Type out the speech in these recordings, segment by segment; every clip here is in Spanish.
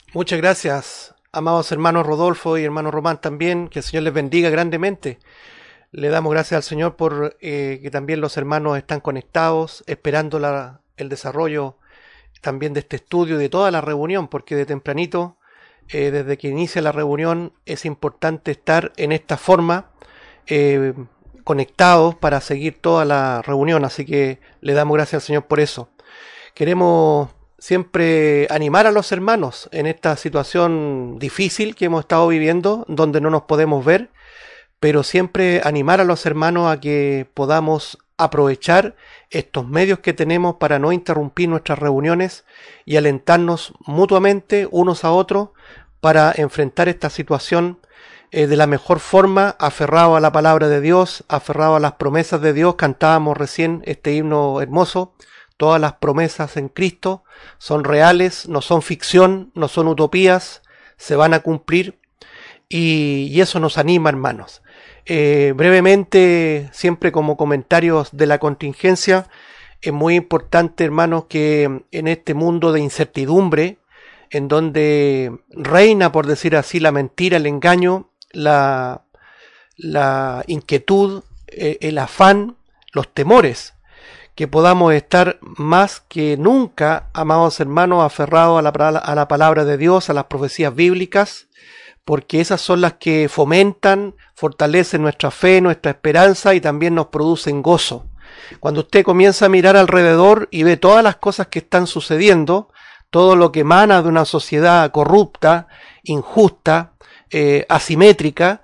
Muchas gracias, amados hermanos Rodolfo y hermano Román también, que el Señor les bendiga grandemente. Le damos gracias al Señor por que también los hermanos están conectados, esperando el desarrollo también de este estudio y de toda la reunión, porque de tempranito, desde que inicia la reunión, es importante estar en esta forma, eh, conectados para seguir toda la reunión, así que le damos gracias al Señor por eso. Queremos siempre animar a los hermanos en esta situación difícil que hemos estado viviendo, donde no nos podemos ver, pero siempre animar a los hermanos a que podamos aprovechar estos medios que tenemos para no interrumpir nuestras reuniones y alentarnos mutuamente unos a otros para enfrentar esta situación de la mejor forma, aferrado a la palabra de Dios, aferrado a las promesas de Dios. Cantábamos recién este himno hermoso. Todas las promesas en Cristo son reales, no son ficción, no son utopías, se van a cumplir y eso nos anima, hermanos. Brevemente, siempre como comentarios de la contingencia, es muy importante, hermanos, que en este mundo de incertidumbre, en donde reina, por decir así, la mentira, el engaño, la inquietud, el afán, los temores, que podamos estar más que nunca, amados hermanos, aferrados a la palabra de Dios, a las profecías bíblicas, porque esas son las que fomentan, fortalecen nuestra fe, nuestra esperanza y también nos producen gozo. Cuando usted comienza a mirar alrededor y ve todas las cosas que están sucediendo, todo lo que emana de una sociedad corrupta, injusta, asimétrica,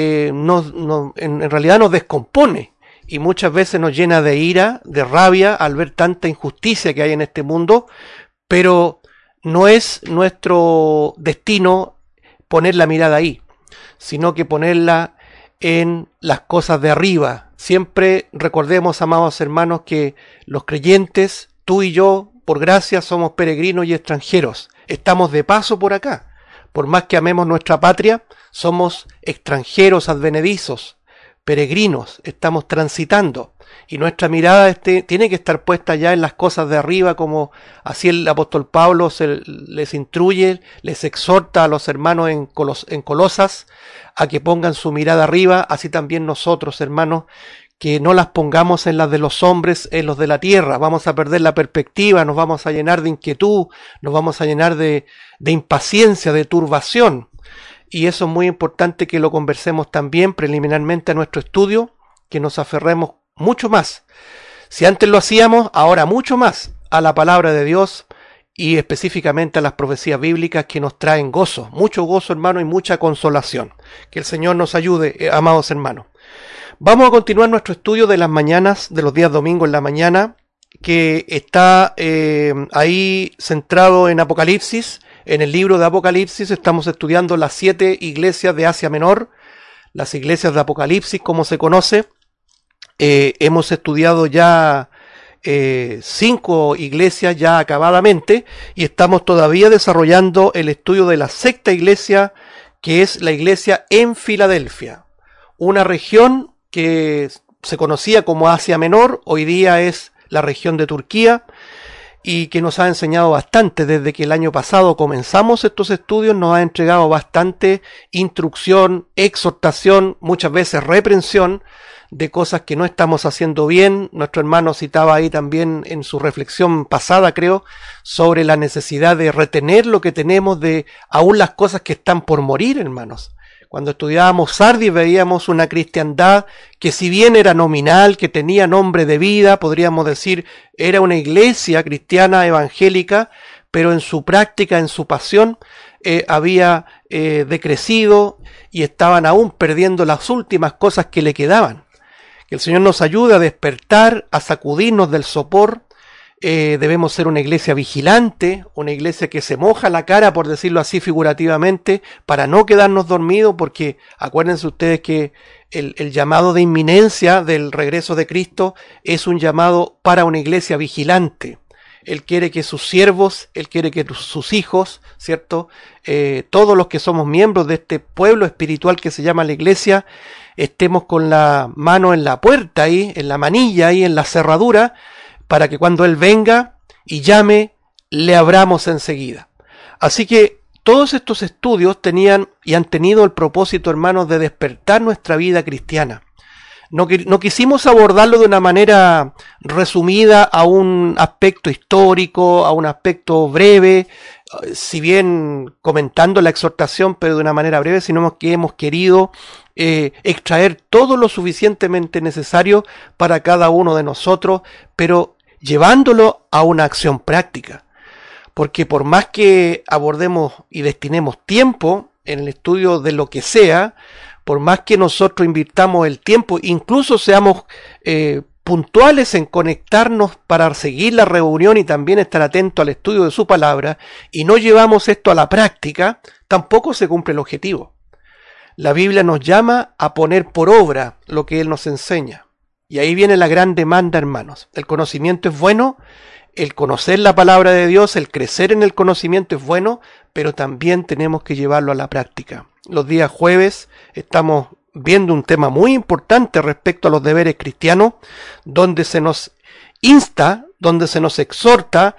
en realidad nos descompone. Y muchas veces nos llena de ira, de rabia al ver tanta injusticia que hay en este mundo, pero no es nuestro destino poner la mirada ahí, sino que ponerla en las cosas de arriba. Siempre recordemos, amados hermanos, que los creyentes, tú y yo, por gracia, somos peregrinos y extranjeros. Estamos de paso por acá. Por más que amemos nuestra patria, somos extranjeros advenedizos, peregrinos, estamos transitando y nuestra mirada tiene que estar puesta ya en las cosas de arriba, como así el apóstol Pablo les instruye, les exhorta a los hermanos en Colosas a que pongan su mirada arriba, así también nosotros, hermanos, que no las pongamos en las de los hombres, en los de la tierra. Vamos a perder la perspectiva, nos vamos a llenar de inquietud, nos vamos a llenar de impaciencia, de turbación. Y eso es muy importante que lo conversemos también preliminarmente a nuestro estudio, que nos aferremos mucho más. Si antes lo hacíamos, ahora mucho más a la palabra de Dios y específicamente a las profecías bíblicas que nos traen gozo, mucho gozo, hermano, y mucha consolación. Que el Señor nos ayude, amados hermanos. Vamos a continuar nuestro estudio de las mañanas, de los días domingos en la mañana, que está ahí centrado en Apocalipsis. En el libro de Apocalipsis estamos estudiando las 7 iglesias de Asia Menor, las iglesias de Apocalipsis, como se conoce. Hemos estudiado ya 5 iglesias ya acabadamente y estamos todavía desarrollando el estudio de la 6ª iglesia, que es la iglesia en Filadelfia, una región que se conocía como Asia Menor, hoy día es la región de Turquía, y que nos ha enseñado bastante. Desde que el año pasado comenzamos estos estudios, nos ha entregado bastante instrucción, exhortación, muchas veces reprensión de cosas que no estamos haciendo bien. Nuestro hermano citaba ahí también en su reflexión pasada, creo, sobre la necesidad de retener lo que tenemos, de aún las cosas que están por morir, hermanos. Cuando estudiábamos Sardis veíamos una cristiandad que, si bien era nominal, que tenía nombre de vida, podríamos decir, era una iglesia cristiana evangélica, pero en su práctica, en su pasión, había decrecido y estaban aún perdiendo las últimas cosas que le quedaban. Que el Señor nos ayude a despertar, a sacudirnos del sopor. Debemos ser una iglesia vigilante, una iglesia que se moja la cara, por decirlo así figurativamente, para no quedarnos dormidos, porque acuérdense ustedes que el llamado de inminencia del regreso de Cristo es un llamado para una iglesia vigilante. Él quiere que sus siervos, Él quiere que sus hijos, ¿cierto? Todos los que somos miembros de este pueblo espiritual que se llama la iglesia, estemos con la mano en la puerta ahí, en la manilla ahí, en la cerradura, para que cuando Él venga y llame, le abramos enseguida. Así que Todos estos estudios tenían y han tenido el propósito, hermanos, de despertar nuestra vida cristiana. No quisimos abordarlo de una manera resumida a un aspecto histórico, a un aspecto breve, si bien comentando la exhortación, pero de una manera breve, sino que hemos querido extraer todo lo suficientemente necesario para cada uno de nosotros, pero llevándolo a una acción práctica. Porque por más que abordemos y destinemos tiempo en el estudio de lo que sea, por más que nosotros invirtamos el tiempo, incluso seamos puntuales en conectarnos para seguir la reunión y también estar atentos al estudio de su palabra, y no llevamos esto a la práctica, tampoco se cumple el objetivo. La Biblia nos llama a poner por obra lo que Él nos enseña. Y ahí viene la gran demanda, hermanos. El conocimiento es bueno, el conocer la palabra de Dios, el crecer en el conocimiento es bueno, pero también tenemos que llevarlo a la práctica. Los días jueves estamos viendo un tema muy importante respecto a los deberes cristianos, donde se nos insta, donde se nos exhorta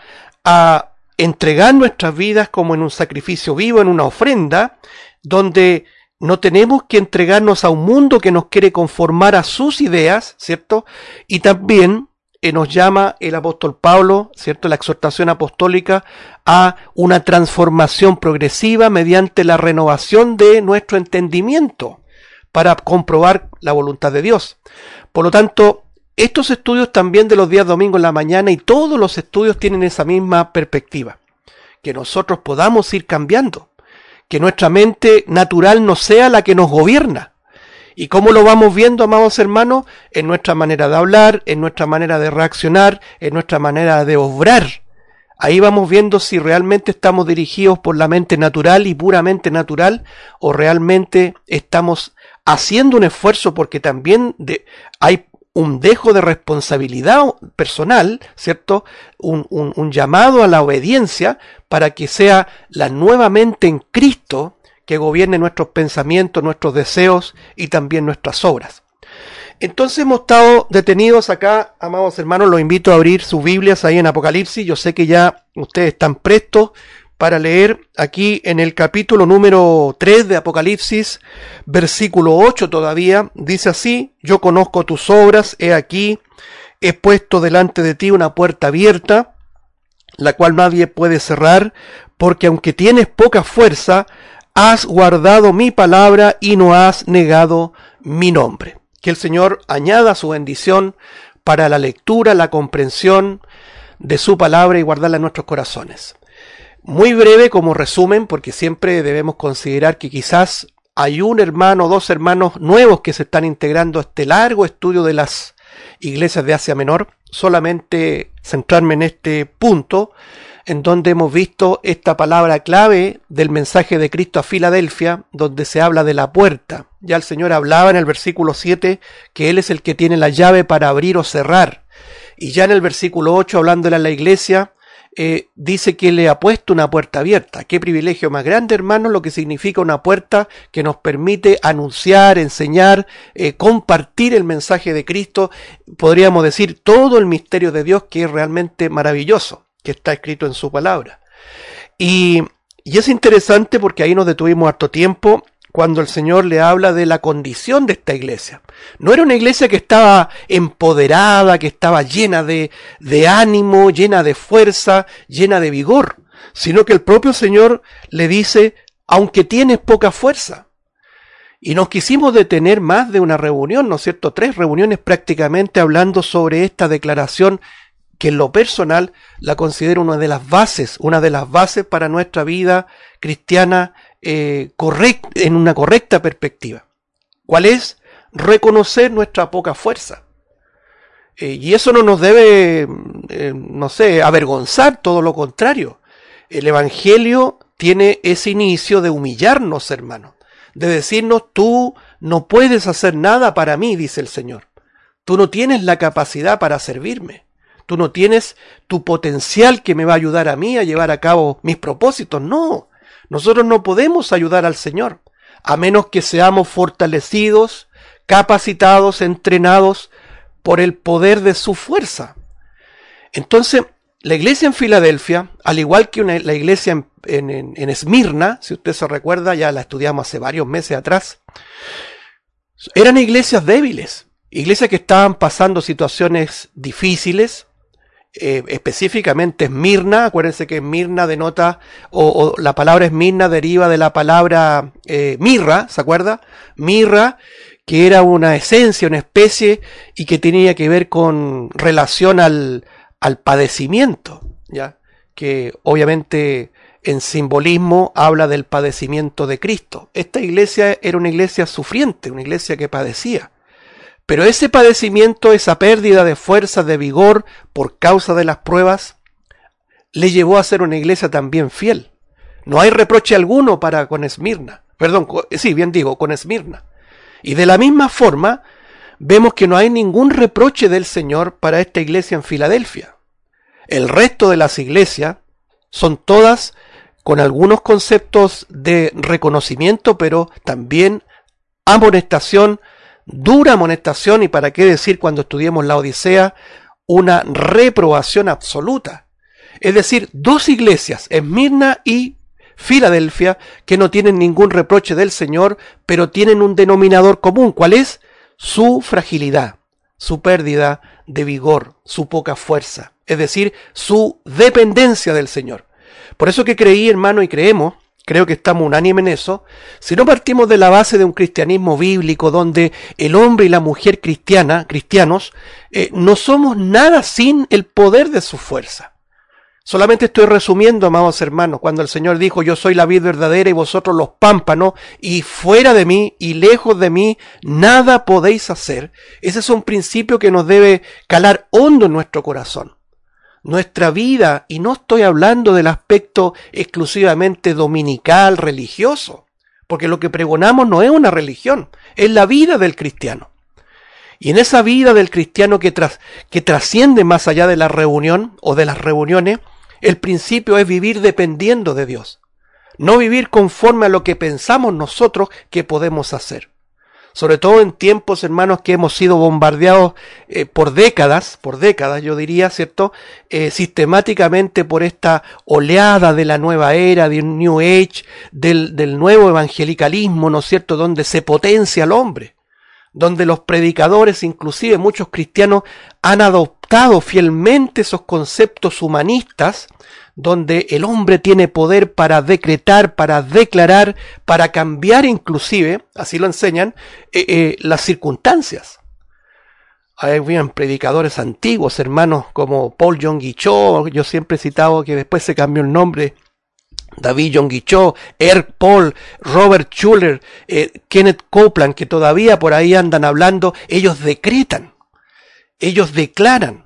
a entregar nuestras vidas como en un sacrificio vivo, en una ofrenda, donde no tenemos que entregarnos a un mundo que nos quiere conformar a sus ideas, ¿cierto? Y también nos llama el apóstol Pablo, ¿cierto?, la exhortación apostólica a una transformación progresiva mediante la renovación de nuestro entendimiento para comprobar la voluntad de Dios. Por lo tanto, estos estudios también de los días domingos en la mañana y todos los estudios tienen esa misma perspectiva, que nosotros podamos ir cambiando, que nuestra mente natural no sea la que nos gobierna. ¿Y cómo lo vamos viendo, amados hermanos? En nuestra manera de hablar, en nuestra manera de reaccionar, en nuestra manera de obrar. Ahí vamos viendo si realmente estamos dirigidos por la mente natural y puramente natural, o realmente estamos haciendo un esfuerzo, porque también hay un dejo de responsabilidad personal, ¿cierto? Un llamado a la obediencia para que sea la nueva mente en Cristo que gobierne nuestros pensamientos, nuestros deseos y también nuestras obras. Entonces hemos estado detenidos acá, amados hermanos, los invito a abrir sus Biblias ahí en Apocalipsis. Yo sé que ya ustedes están prestos para leer aquí en el capítulo número 3 de Apocalipsis, versículo 8 todavía, dice así: yo conozco tus obras, he aquí, he puesto delante de ti una puerta abierta, la cual nadie puede cerrar, porque aunque tienes poca fuerza, has guardado mi palabra y no has negado mi nombre. Que el Señor añada su bendición para la lectura, la comprensión de su palabra y guardarla en nuestros corazones. Muy breve como resumen, porque siempre debemos considerar que quizás hay un hermano o dos hermanos nuevos que se están integrando a este largo estudio de las iglesias de Asia Menor. Solamente centrarme en este punto, en donde hemos visto esta palabra clave del mensaje de Cristo a Filadelfia, donde se habla de la puerta. Ya el Señor hablaba en el versículo 7 que Él es el que tiene la llave para abrir o cerrar. Y ya en el versículo 8, hablándole a la iglesia, dice que le ha puesto una puerta abierta. Qué privilegio más grande, hermanos, lo que significa una puerta que nos permite anunciar, enseñar, compartir el mensaje de Cristo. Podríamos decir todo el misterio de Dios, que es realmente maravilloso, que está escrito en su palabra. Y es interesante porque ahí nos detuvimos harto tiempo cuando el Señor le habla de la condición de esta iglesia. No era una iglesia que estaba empoderada, que estaba llena de ánimo, llena de fuerza, llena de vigor, sino que el propio Señor le dice, aunque tienes poca fuerza. Y nos quisimos detener más de una reunión, ¿no es cierto? 3 reuniones prácticamente hablando sobre esta declaración, que en lo personal la considero una de las bases para nuestra vida cristiana en una correcta perspectiva. ¿Cuál es? Reconocer nuestra poca fuerza. Y eso no nos debe, avergonzar, todo lo contrario. El Evangelio tiene ese inicio de humillarnos, hermanos, de decirnos, tú no puedes hacer nada para mí, dice el Señor. Tú no tienes la capacidad para servirme. Tú no tienes tu potencial que me va a ayudar a mí a llevar a cabo mis propósitos. No, nosotros no podemos ayudar al Señor, a menos que seamos fortalecidos, capacitados, entrenados por el poder de su fuerza. Entonces, la iglesia en Filadelfia, al igual que la iglesia en Esmirna, si usted se recuerda, ya la estudiamos hace varios meses atrás, eran iglesias débiles, iglesias que estaban pasando situaciones difíciles. Específicamente Esmirna, acuérdense que Esmirna denota, o la palabra Esmirna deriva de la palabra mirra, ¿se acuerda? Mirra, que era una esencia, una especie, y que tenía que ver con relación al padecimiento, ¿ya? Que obviamente en simbolismo habla del padecimiento de Cristo. Esta iglesia era una iglesia sufriente, una iglesia que padecía. Pero ese padecimiento, esa pérdida de fuerza, de vigor por causa de las pruebas, le llevó a ser una iglesia también fiel. No hay reproche alguno para con Esmirna. Perdón, sí, bien digo, con Esmirna. Y de la misma forma, vemos que no hay ningún reproche del Señor para esta iglesia en Filadelfia. El resto de las iglesias son todas con algunos conceptos de reconocimiento, pero también amonestación, dura amonestación, y para qué decir cuando estudiemos la Odisea, una reprobación absoluta. Es decir, dos iglesias, Esmirna y Filadelfia, que no tienen ningún reproche del Señor, pero tienen un denominador común. ¿Cuál es? Su fragilidad, su pérdida de vigor, su poca fuerza, es decir, su dependencia del Señor. Por eso que creí, hermano, y creo que estamos unánimes en eso, si no partimos de la base de un cristianismo bíblico donde el hombre y la mujer cristianos, no somos nada sin el poder de su fuerza. Solamente estoy resumiendo, amados hermanos, cuando el Señor dijo, yo soy la vid verdadera y vosotros los pámpanos, y fuera de mí y lejos de mí nada podéis hacer. Ese es un principio que nos debe calar hondo en nuestro corazón. Nuestra vida, y no estoy hablando del aspecto exclusivamente dominical, religioso, porque lo que pregonamos no es una religión, es la vida del cristiano. Y en esa vida del cristiano que trasciende más allá de la reunión o de las reuniones, el principio es vivir dependiendo de Dios, no vivir conforme a lo que pensamos nosotros que podemos hacer. Sobre todo en tiempos, hermanos, que hemos sido bombardeados por décadas, yo diría, ¿cierto? Sistemáticamente por esta oleada de la nueva era, del New Age, del nuevo evangelicalismo, ¿no es cierto?, donde se potencia al hombre, donde los predicadores, inclusive muchos cristianos, han adoptado fielmente esos conceptos humanistas, donde el hombre tiene poder para decretar, para declarar, para cambiar inclusive, así lo enseñan, las circunstancias. Hay bien predicadores antiguos, hermanos, como Paul Yonggi Cho, yo siempre he citado que después se cambió el nombre, David Yonggi Cho, Eric Paul, Robert Schuller, Kenneth Copeland, que todavía por ahí andan hablando. Ellos decretan, ellos declaran.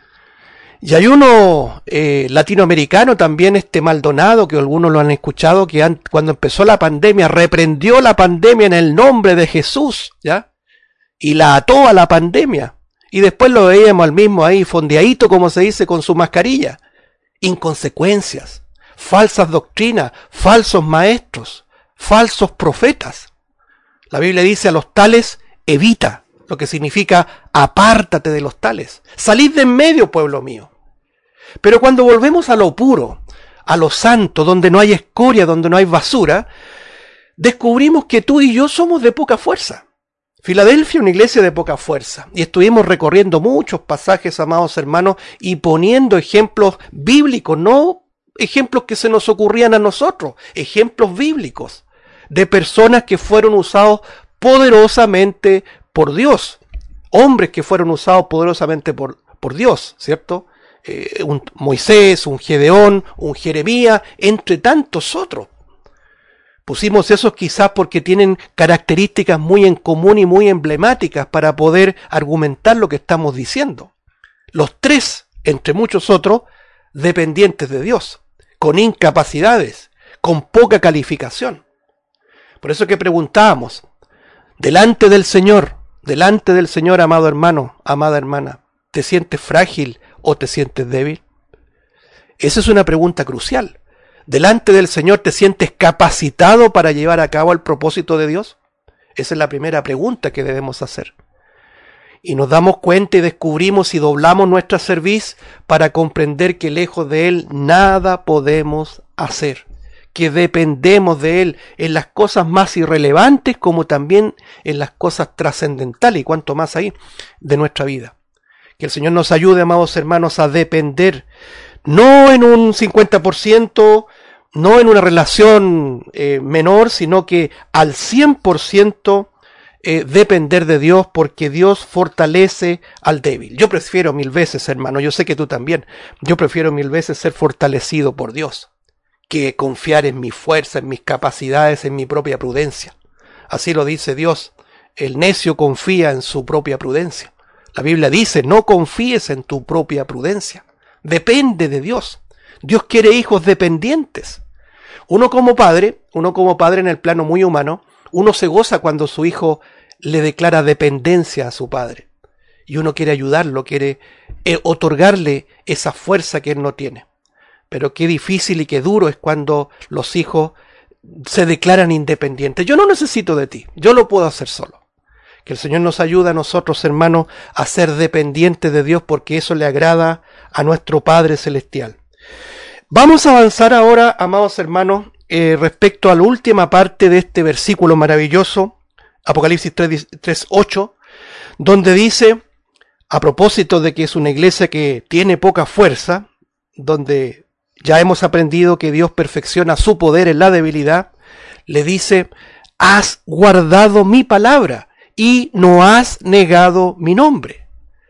Y hay uno latinoamericano también, Maldonado, que algunos lo han escuchado, que cuando empezó la pandemia, reprendió la pandemia en el nombre de Jesús, ¿ya? Y la ató a la pandemia. Y después lo veíamos al mismo ahí, fondeadito, como se dice, con su mascarilla. Inconsecuencias, falsas doctrinas, falsos maestros, falsos profetas. La Biblia dice a los tales, evita. Lo que significa, apártate de los tales. Salid de en medio, pueblo mío. Pero cuando volvemos a lo puro, a lo santo, donde no hay escoria, donde no hay basura, descubrimos que tú y yo somos de poca fuerza. Filadelfia, una iglesia de poca fuerza. Y estuvimos recorriendo muchos pasajes, amados hermanos, y poniendo ejemplos bíblicos, no ejemplos que se nos ocurrían a nosotros, ejemplos bíblicos, de personas que fueron usados poderosamente por Dios, hombres que fueron usados poderosamente por Dios, ¿cierto? Un Moisés, un Gedeón, un Jeremías, entre tantos otros. Pusimos esos quizás porque tienen características muy en común y muy emblemáticas para poder argumentar lo que estamos diciendo. Los tres, entre muchos otros, dependientes de Dios, con incapacidades, con poca calificación. Por eso que preguntábamos, delante del Señor, amado hermano, amada hermana, ¿te sientes frágil o te sientes débil? Esa es una pregunta crucial. ¿Delante del Señor te sientes capacitado para llevar a cabo el propósito de Dios? Esa es la primera pregunta que debemos hacer. Y nos damos cuenta y descubrimos y doblamos nuestra cerviz para comprender que lejos de Él nada podemos hacer, que dependemos de Él en las cosas más irrelevantes como también en las cosas trascendentales y cuanto más ahí de nuestra vida. Que el Señor nos ayude, amados hermanos, a depender, no en un 50%, no en una relación menor, sino que al 100% depender de Dios, porque Dios fortalece al débil. Yo prefiero mil veces, hermano, yo sé que tú también, yo prefiero mil veces ser fortalecido por Dios que confiar en mi fuerza, en mis capacidades, en mi propia prudencia. Así lo dice Dios, el necio confía en su propia prudencia. La Biblia dice, no confíes en tu propia prudencia, depende de Dios. Dios quiere hijos dependientes. Uno como padre en el plano muy humano, uno se goza cuando su hijo le declara dependencia a su padre. Y uno quiere ayudarlo, quiere otorgarle esa fuerza que él no tiene. Pero qué difícil y qué duro es cuando los hijos se declaran independientes. Yo no necesito de ti, yo lo puedo hacer solo. Que el Señor nos ayude a nosotros, hermanos, a ser dependientes de Dios, porque eso le agrada a nuestro Padre Celestial. Vamos a avanzar ahora, amados hermanos, respecto a la última parte de este versículo maravilloso, Apocalipsis 3:8, donde dice, a propósito de que es una iglesia que tiene poca fuerza, donde ya hemos aprendido que Dios perfecciona su poder en la debilidad, le dice, has guardado mi palabra y no has negado mi nombre.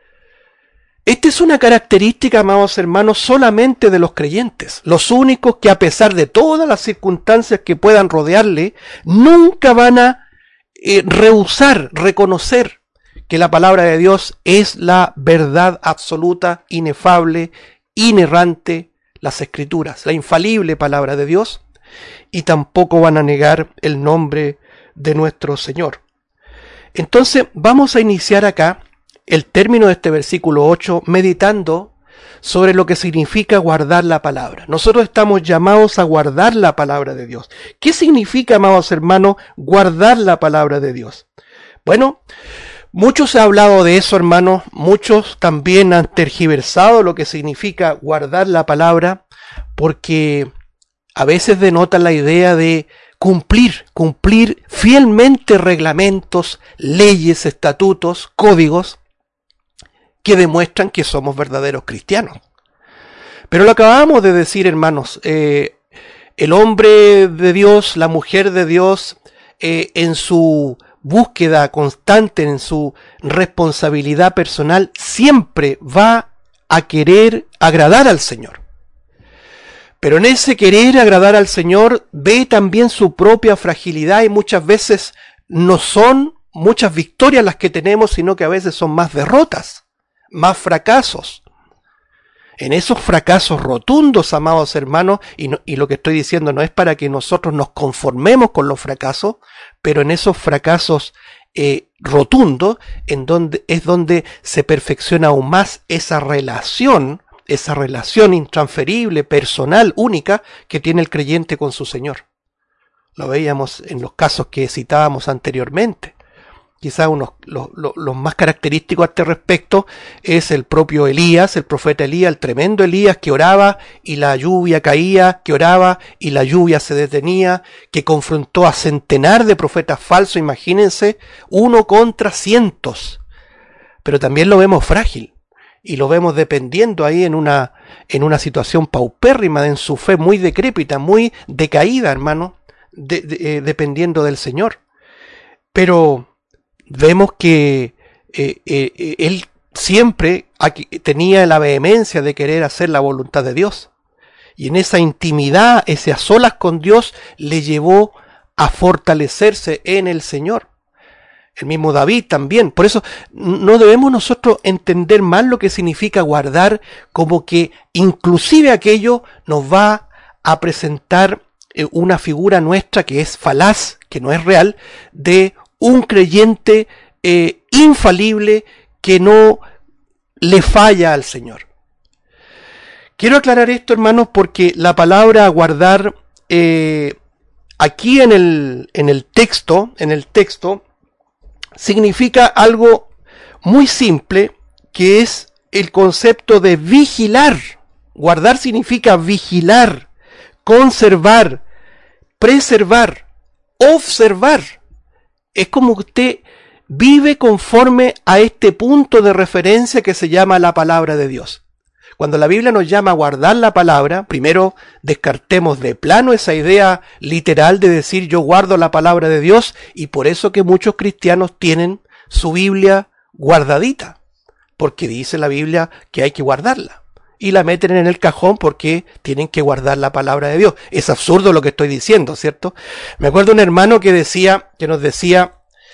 Esta es una característica, amados hermanos, solamente de los creyentes, los únicos que a pesar de todas las circunstancias que puedan rodearle, nunca van a rehusar, reconocer que la palabra de Dios es la verdad absoluta, inefable, inerrante, las Escrituras, la infalible palabra de Dios, y tampoco van a negar el nombre de nuestro Señor. Entonces vamos a iniciar acá el término de este versículo 8 meditando sobre lo que significa guardar la palabra. Nosotros estamos llamados a guardar la palabra de Dios. ¿Qué significa, amados hermanos, guardar la palabra de Dios? Bueno, muchos han hablado de eso, hermanos, muchos también han tergiversado lo que significa guardar la palabra, porque a veces denotan la idea de cumplir fielmente reglamentos, leyes, estatutos, códigos, que demuestran que somos verdaderos cristianos. Pero lo acabamos de decir, hermanos, el hombre de Dios, la mujer de Dios, en su búsqueda constante, en su responsabilidad personal, siempre va a querer agradar al Señor. Pero en ese querer agradar al Señor ve también su propia fragilidad, y muchas veces no son muchas victorias las que tenemos, sino que a veces son más derrotas, más fracasos. En esos fracasos rotundos, amados hermanos, y lo que estoy diciendo no es para que nosotros nos conformemos con los fracasos, pero en esos fracasos rotundos es donde se perfecciona aún más esa relación intransferible, personal, única, que tiene el creyente con su Señor. Lo veíamos en los casos que citábamos anteriormente. Quizás los más característicos a este respecto es el propio Elías, el profeta Elías, el tremendo Elías, que oraba y la lluvia caía, que oraba y la lluvia se detenía, que confrontó a centenar de profetas falsos, imagínense, 1 contra cientos. Pero también lo vemos frágil y lo vemos dependiendo ahí en una situación paupérrima, en su fe muy decrépita, muy decaída, hermano, dependiendo del Señor. Pero vemos que él siempre tenía la vehemencia de querer hacer la voluntad de Dios. Y en esa intimidad, ese a solas con Dios, le llevó a fortalecerse en el Señor. El mismo David también. Por eso no debemos nosotros entender mal lo que significa guardar, como que inclusive aquello nos va a presentar una figura nuestra que es falaz, que no es real, de un creyente infalible que no le falla al Señor. Quiero aclarar esto, hermanos, porque la palabra guardar aquí en el texto significa algo muy simple, que es el concepto de vigilar. Guardar significa vigilar, conservar, preservar, observar. Es como que usted vive conforme a este punto de referencia que se llama la palabra de Dios. Cuando la Biblia nos llama a guardar la palabra, primero descartemos de plano esa idea literal de decir yo guardo la palabra de Dios, y por eso que muchos cristianos tienen su Biblia guardadita, porque dice la Biblia que hay que guardarla, y la meten en el cajón porque tienen que guardar la palabra de Dios. Es absurdo lo que estoy diciendo, ¿cierto? Me acuerdo de un hermano que nos decía,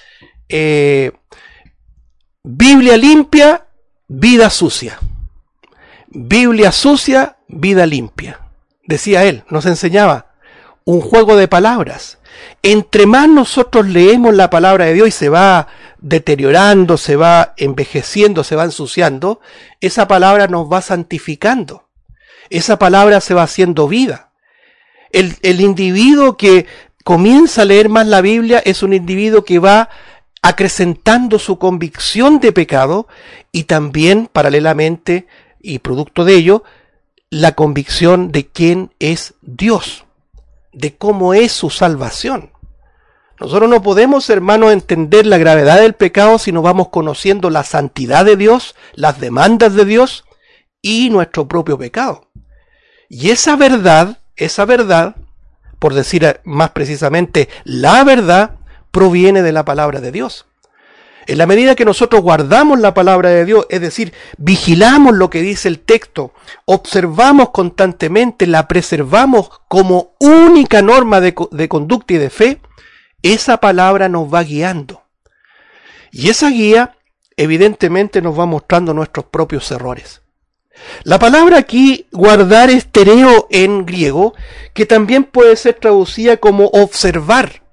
Biblia limpia, vida sucia. Biblia sucia, vida limpia. Decía él, nos enseñaba un juego de palabras. Entre más nosotros leemos la palabra de Dios y se va deteriorando, se va envejeciendo, se va ensuciando, esa palabra nos va santificando. Esa palabra se va haciendo vida. El individuo que comienza a leer más la Biblia es un individuo que va acrecentando su convicción de pecado, y también paralelamente y producto de ello la convicción de quién es Dios, de cómo es su salvación. Nosotros no podemos, hermanos, entender la gravedad del pecado si no vamos conociendo la santidad de Dios, las demandas de Dios y nuestro propio pecado. Y esa verdad, por decir más precisamente, la verdad proviene de la palabra de Dios. En la medida que nosotros guardamos la palabra de Dios, es decir, vigilamos lo que dice el texto, observamos constantemente, la preservamos como única norma de conducta y de fe, esa palabra nos va guiando. Y esa guía, evidentemente, nos va mostrando nuestros propios errores. La palabra aquí, guardar, es tereo en griego, que también puede ser traducida como observar.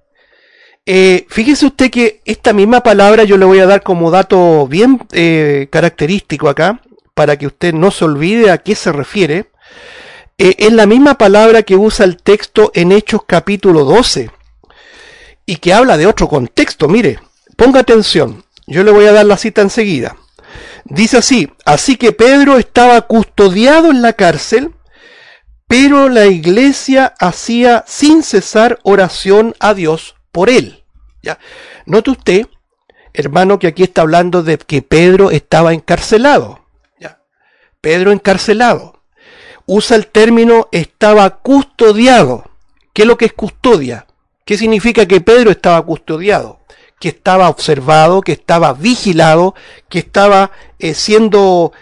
Fíjese usted que esta misma palabra yo le voy a dar como dato bien característico acá, para que usted no se olvide a qué se refiere. Es la misma palabra que usa el texto en Hechos capítulo 12, y que habla de otro contexto. Mire, ponga atención, yo le voy a dar la cita enseguida. Dice así: así que Pedro estaba custodiado en la cárcel, pero la iglesia hacía sin cesar oración a Dios por él. ¿Ya? Note usted, hermano, que aquí está hablando de que Pedro estaba encarcelado. ¿Ya? Pedro encarcelado. Usa el término estaba custodiado. ¿Qué es lo que es custodia? ¿Qué significa que Pedro estaba custodiado? Que estaba observado, que estaba vigilado, que estaba siendo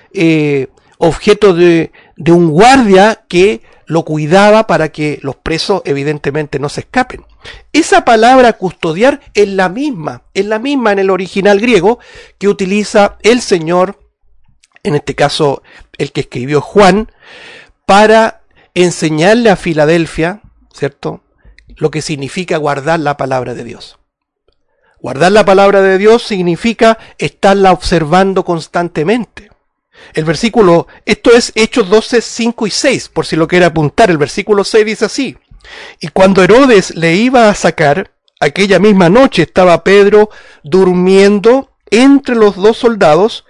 objeto de un guardia que lo cuidaba para que los presos evidentemente no se escapen. Esa palabra custodiar es la misma en el original griego que utiliza el Señor, en este caso el que escribió Juan, para enseñarle a Filadelfia, ¿cierto?, lo que significa guardar la palabra de Dios. Guardar la palabra de Dios significa estarla observando constantemente. El versículo, esto es Hechos 12, 5 y 6, por si lo quiere apuntar. El versículo 6 dice así: y cuando Herodes le iba a sacar, aquella misma noche estaba Pedro durmiendo entre los dos soldados,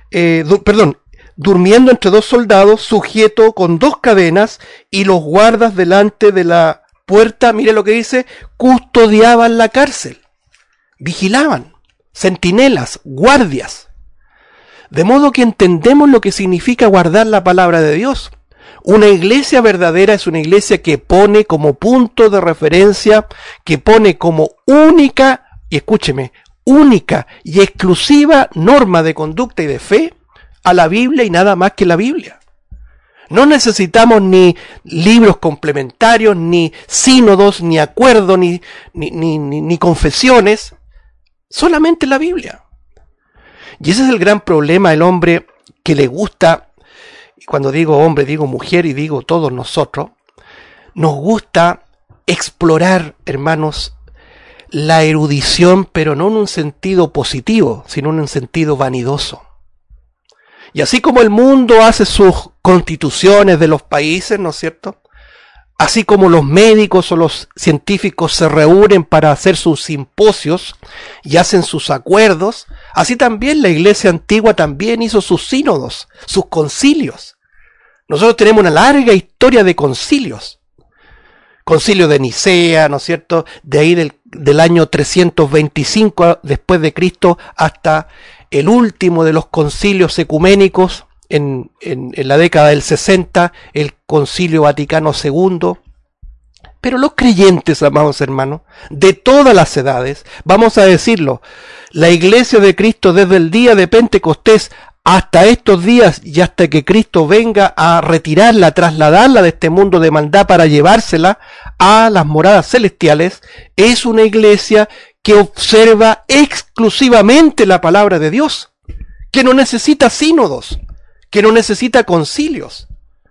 durmiendo entre dos soldados, sujeto con dos cadenas, y los guardas delante de la puerta, mire lo que dice, custodiaban la cárcel, vigilaban, centinelas, guardias. De modo que entendemos lo que significa guardar la palabra de Dios. Una iglesia verdadera es una iglesia que pone como punto de referencia, que pone como única, y escúcheme, única y exclusiva norma de conducta y de fe a la Biblia y nada más que la Biblia. No necesitamos ni libros complementarios, ni sínodos, ni acuerdos, ni confesiones, solamente la Biblia. Y ese es el gran problema del hombre que le gusta, y cuando digo hombre digo mujer y digo todos nosotros, nos gusta explorar, hermanos, la erudición, pero no en un sentido positivo, sino en un sentido vanidoso. Y así como el mundo hace sus constituciones de los países, ¿no es cierto?, así como los médicos o los científicos se reúnen para hacer sus simposios y hacen sus acuerdos, así también la iglesia antigua también hizo sus sínodos, sus concilios. Nosotros tenemos una larga historia de concilios. Concilio de Nicea, ¿no es cierto? De ahí del año 325 después de Cristo hasta el último de los concilios ecuménicos en la década del 60, el Concilio Vaticano II. Pero los creyentes, amados hermanos, de todas las edades, vamos a decirlo, la iglesia de Cristo desde el día de Pentecostés hasta estos días y hasta que Cristo venga a retirarla, a trasladarla de este mundo de maldad para llevársela a las moradas celestiales, es una iglesia que observa exclusivamente la palabra de Dios, que no necesita sínodos, que no necesita concilios.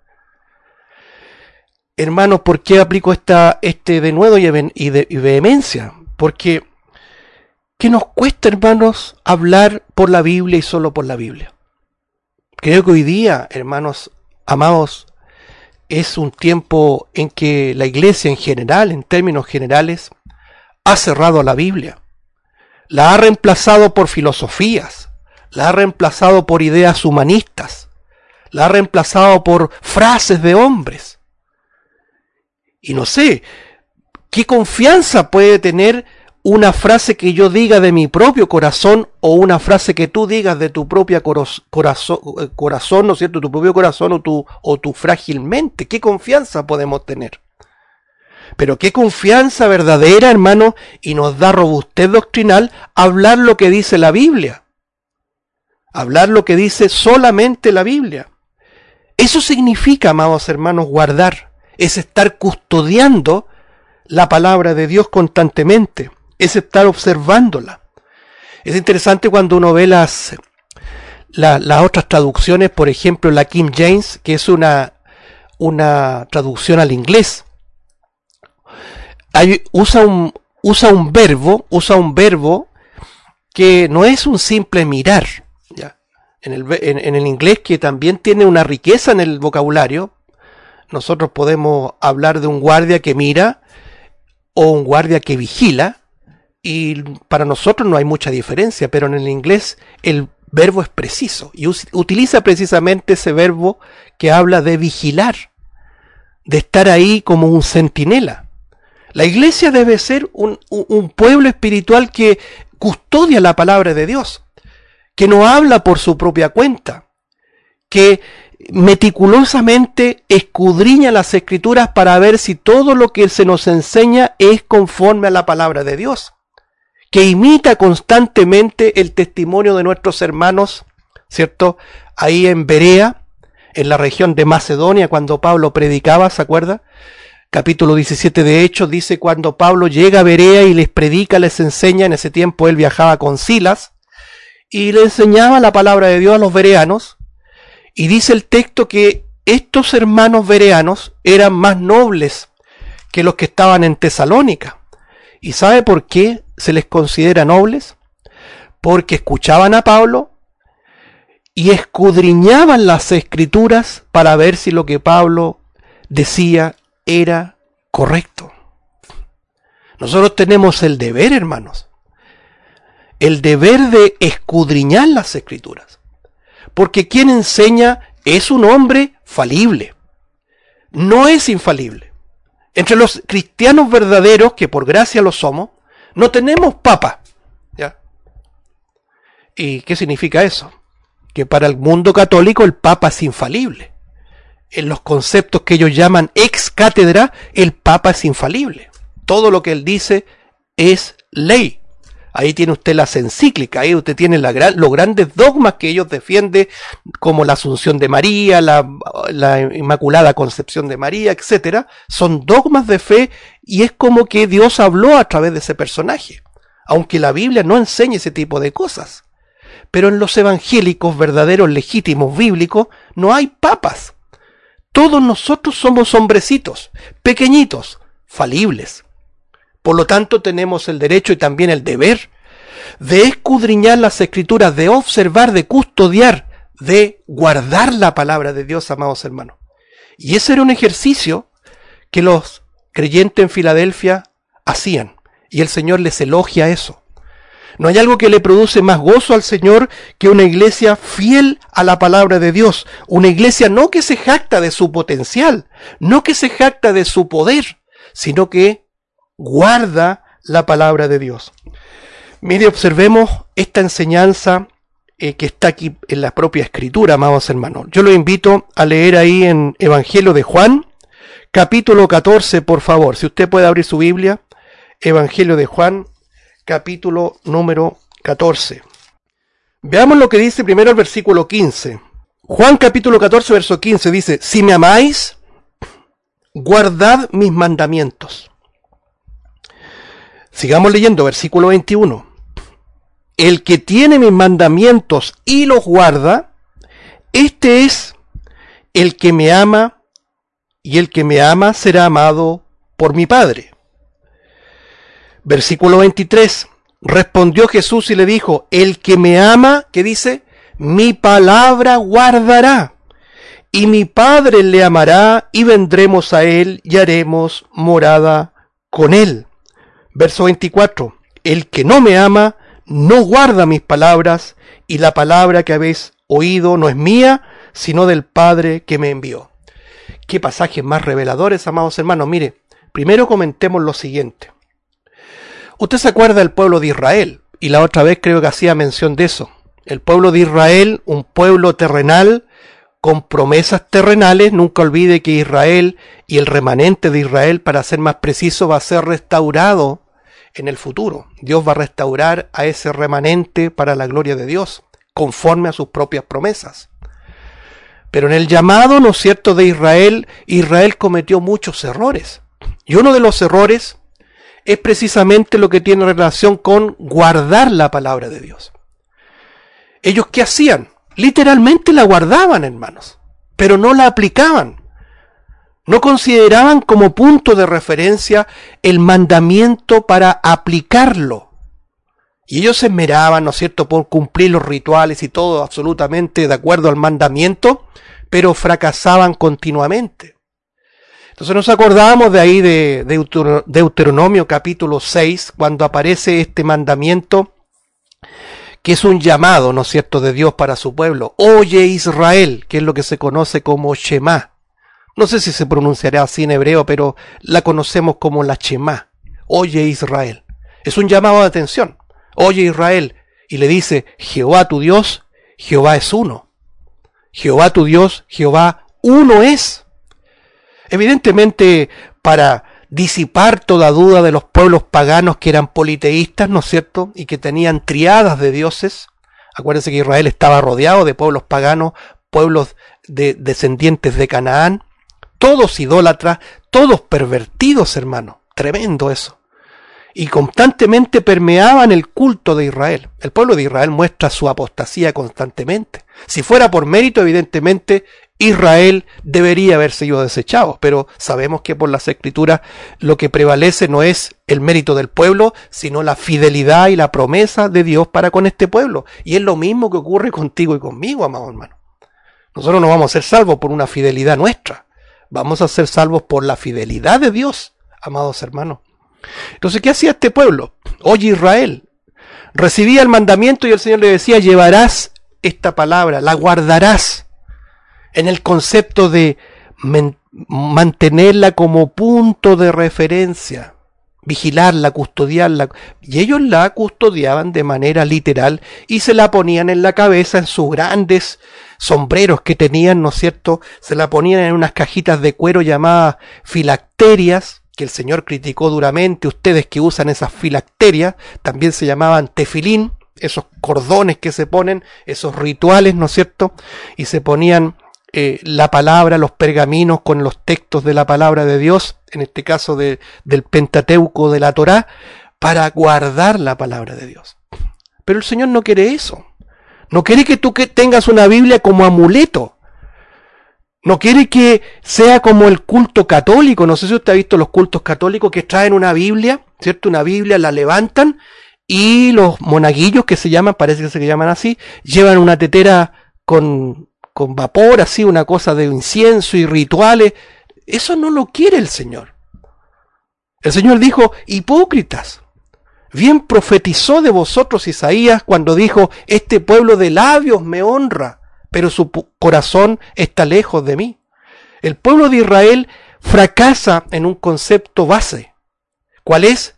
Hermanos, ¿por qué aplico este denuedo y vehemencia? Porque ¿qué nos cuesta, hermanos, hablar por la Biblia y solo por la Biblia? Creo que hoy día, hermanos amados, es un tiempo en que la iglesia en general, en términos generales, ha cerrado a la Biblia. La ha reemplazado por filosofías, la ha reemplazado por ideas humanistas, la ha reemplazado por frases de hombres. Y no sé, ¿qué confianza puede tener una frase que yo diga de mi propio corazón o una frase que tú digas de tu propia corazón, ¿no es cierto? Tu propio corazón o tu frágil mente? ¿Qué confianza podemos tener? Pero qué confianza verdadera, hermano, y nos da robustez doctrinal hablar lo que dice la Biblia. Hablar lo que dice solamente la Biblia. Eso significa, amados hermanos, guardar. Es estar custodiando la palabra de Dios constantemente. Es estar observándola. Es interesante cuando uno ve las otras traducciones, por ejemplo la King James, que es una traducción al inglés. Usa un verbo que no es un simple mirar. ¿Ya? En el inglés, que también tiene una riqueza en el vocabulario, nosotros podemos hablar de un guardia que mira o un guardia que vigila, y para nosotros no hay mucha diferencia, pero en el inglés el verbo es preciso y utiliza precisamente ese verbo que habla de vigilar, de estar ahí como un centinela. La iglesia debe ser un pueblo espiritual que custodia la palabra de Dios, que no habla por su propia cuenta, que meticulosamente escudriña las escrituras para ver si todo lo que se nos enseña es conforme a la palabra de Dios, que imita constantemente el testimonio de nuestros hermanos, ¿cierto? Ahí en Berea, en la región de Macedonia, cuando Pablo predicaba, ¿se acuerda? Capítulo 17 de Hechos dice, cuando Pablo llega a Berea y les predica, les enseña. En ese tiempo él viajaba con Silas y le enseñaba la palabra de Dios a los bereanos, y dice el texto que estos hermanos bereanos eran más nobles que los que estaban en Tesalónica. ¿Y sabe por qué se les considera nobles? Porque escuchaban a Pablo y escudriñaban las escrituras para ver si lo que Pablo decía era correcto. Nosotros tenemos el deber, hermanos, el deber de escudriñar las escrituras, porque quien enseña es un hombre falible, no es infalible. Entre los cristianos verdaderos, que por gracia lo somos, no tenemos papa, ¿ya? ¿Y qué significa eso? Que para el mundo católico el papa es infalible. En los conceptos que ellos llaman ex cátedra, el papa es infalible. Todo lo que él dice es ley. Ahí tiene usted las encíclicas, ahí usted tiene los grandes dogmas que ellos defienden, como la Asunción de María, la Inmaculada Concepción de María, etcétera. Son dogmas de fe y es como que Dios habló a través de ese personaje, aunque la Biblia no enseña ese tipo de cosas. Pero en los evangélicos verdaderos, legítimos, bíblicos, no hay papas. Todos nosotros somos hombrecitos, pequeñitos, falibles. Por lo tanto, tenemos el derecho y también el deber de escudriñar las escrituras, de observar, de custodiar, de guardar la palabra de Dios, amados hermanos. Y ese era un ejercicio que los creyentes en Filadelfia hacían. Y el Señor les elogia eso. No hay algo que le produce más gozo al Señor que una iglesia fiel a la palabra de Dios. Una iglesia no que se jacta de su potencial, no que se jacta de su poder, sino que guarda la palabra de Dios. Mire, observemos esta enseñanza que está aquí en la propia Escritura, amados hermanos. Yo los invito a leer ahí en Evangelio de Juan, capítulo 14, por favor. Si usted puede abrir su Biblia, Evangelio de Juan, capítulo número 14. Veamos lo que dice primero el versículo 15. Juan capítulo 14, verso 15 dice: si me amáis, guardad mis mandamientos. Sigamos leyendo, versículo 21. El que tiene mis mandamientos y los guarda, este es el que me ama, y el que me ama será amado por mi Padre. Versículo 23. Respondió Jesús y le dijo: el que me ama, ¿qué dice? Mi palabra guardará, y mi Padre le amará, y vendremos a él y haremos morada con él. Verso 24. El que no me ama, no guarda mis palabras, y la palabra que habéis oído no es mía, sino del Padre que me envió. Qué pasajes más reveladores, amados hermanos. Mire, primero comentemos lo siguiente. Usted se acuerda del pueblo de Israel, y la otra vez creo que hacía mención de eso. El pueblo de Israel, un pueblo terrenal, con promesas terrenales. Nunca olvide que Israel y el remanente de Israel, para ser más preciso, va a ser restaurado en el futuro. Dios va a restaurar a ese remanente para la gloria de Dios, conforme a sus propias promesas. Pero en el llamado, ¿no es cierto?, de Israel, Israel cometió muchos errores. Y uno de los errores es precisamente lo que tiene relación con guardar la palabra de Dios. ¿Ellos qué hacían? Literalmente la guardaban, hermanos, pero no la aplicaban. No consideraban como punto de referencia el mandamiento para aplicarlo. Y ellos se esmeraban, ¿no es cierto?, por cumplir los rituales y todo absolutamente de acuerdo al mandamiento, pero fracasaban continuamente. Entonces nos acordamos de ahí de Deuteronomio capítulo 6, cuando aparece este mandamiento, que es un llamado, ¿no es cierto?, de Dios para su pueblo. Oye Israel, que es lo que se conoce como Shema. No sé si se pronunciará así en hebreo, pero la conocemos como la Shema. Oye Israel. Es un llamado de atención. Oye Israel. Y le dice: Jehová tu Dios, Jehová es uno. Jehová tu Dios, Jehová uno es. Evidentemente, para disipar toda duda de los pueblos paganos que eran politeístas, ¿no es cierto?, y que tenían triadas de dioses. Acuérdense que Israel estaba rodeado de pueblos paganos, pueblos descendientes de Canaán, todos idólatras, todos pervertidos, hermano. Tremendo eso. Y constantemente permeaban el culto de Israel. El pueblo de Israel muestra su apostasía constantemente. Si fuera por mérito, evidentemente, Israel debería haber sido desechado, pero sabemos que por las Escrituras lo que prevalece no es el mérito del pueblo, sino la fidelidad y la promesa de Dios para con este pueblo. Y es lo mismo que ocurre contigo y conmigo, amado hermano. Nosotros no vamos a ser salvos por una fidelidad nuestra, vamos a ser salvos por la fidelidad de Dios, amados hermanos. Entonces, ¿qué hacía este pueblo? Oye Israel, recibía el mandamiento y el Señor le decía: llevarás esta palabra, la guardarás, en el concepto de mantenerla como punto de referencia, vigilarla, custodiarla. Y ellos la custodiaban de manera literal y se la ponían en la cabeza, en sus grandes sombreros que tenían, ¿no es cierto? Se la ponían en unas cajitas de cuero llamadas filacterias, que el Señor criticó duramente. Ustedes que usan esas filacterias, también se llamaban tefilín, esos cordones que se ponen, esos rituales, ¿no es cierto? Y se ponían la palabra, los pergaminos con los textos de la palabra de Dios, en este caso del Pentateuco, de la Torá, para guardar la palabra de Dios. Pero el Señor no quiere eso. No quiere que tú tengas una Biblia como amuleto. No quiere que sea como el culto católico. No sé si usted ha visto los cultos católicos que traen una Biblia, ¿cierto? Una Biblia, la levantan y los monaguillos, que se llaman, parece que se llaman así, llevan una tetera con vapor, así, una cosa de incienso y rituales. Eso no lo quiere el Señor. El Señor dijo, hipócritas, bien profetizó de vosotros Isaías cuando dijo, este pueblo de labios me honra, pero su corazón está lejos de mí. El pueblo de Israel fracasa en un concepto base. ¿Cuál es?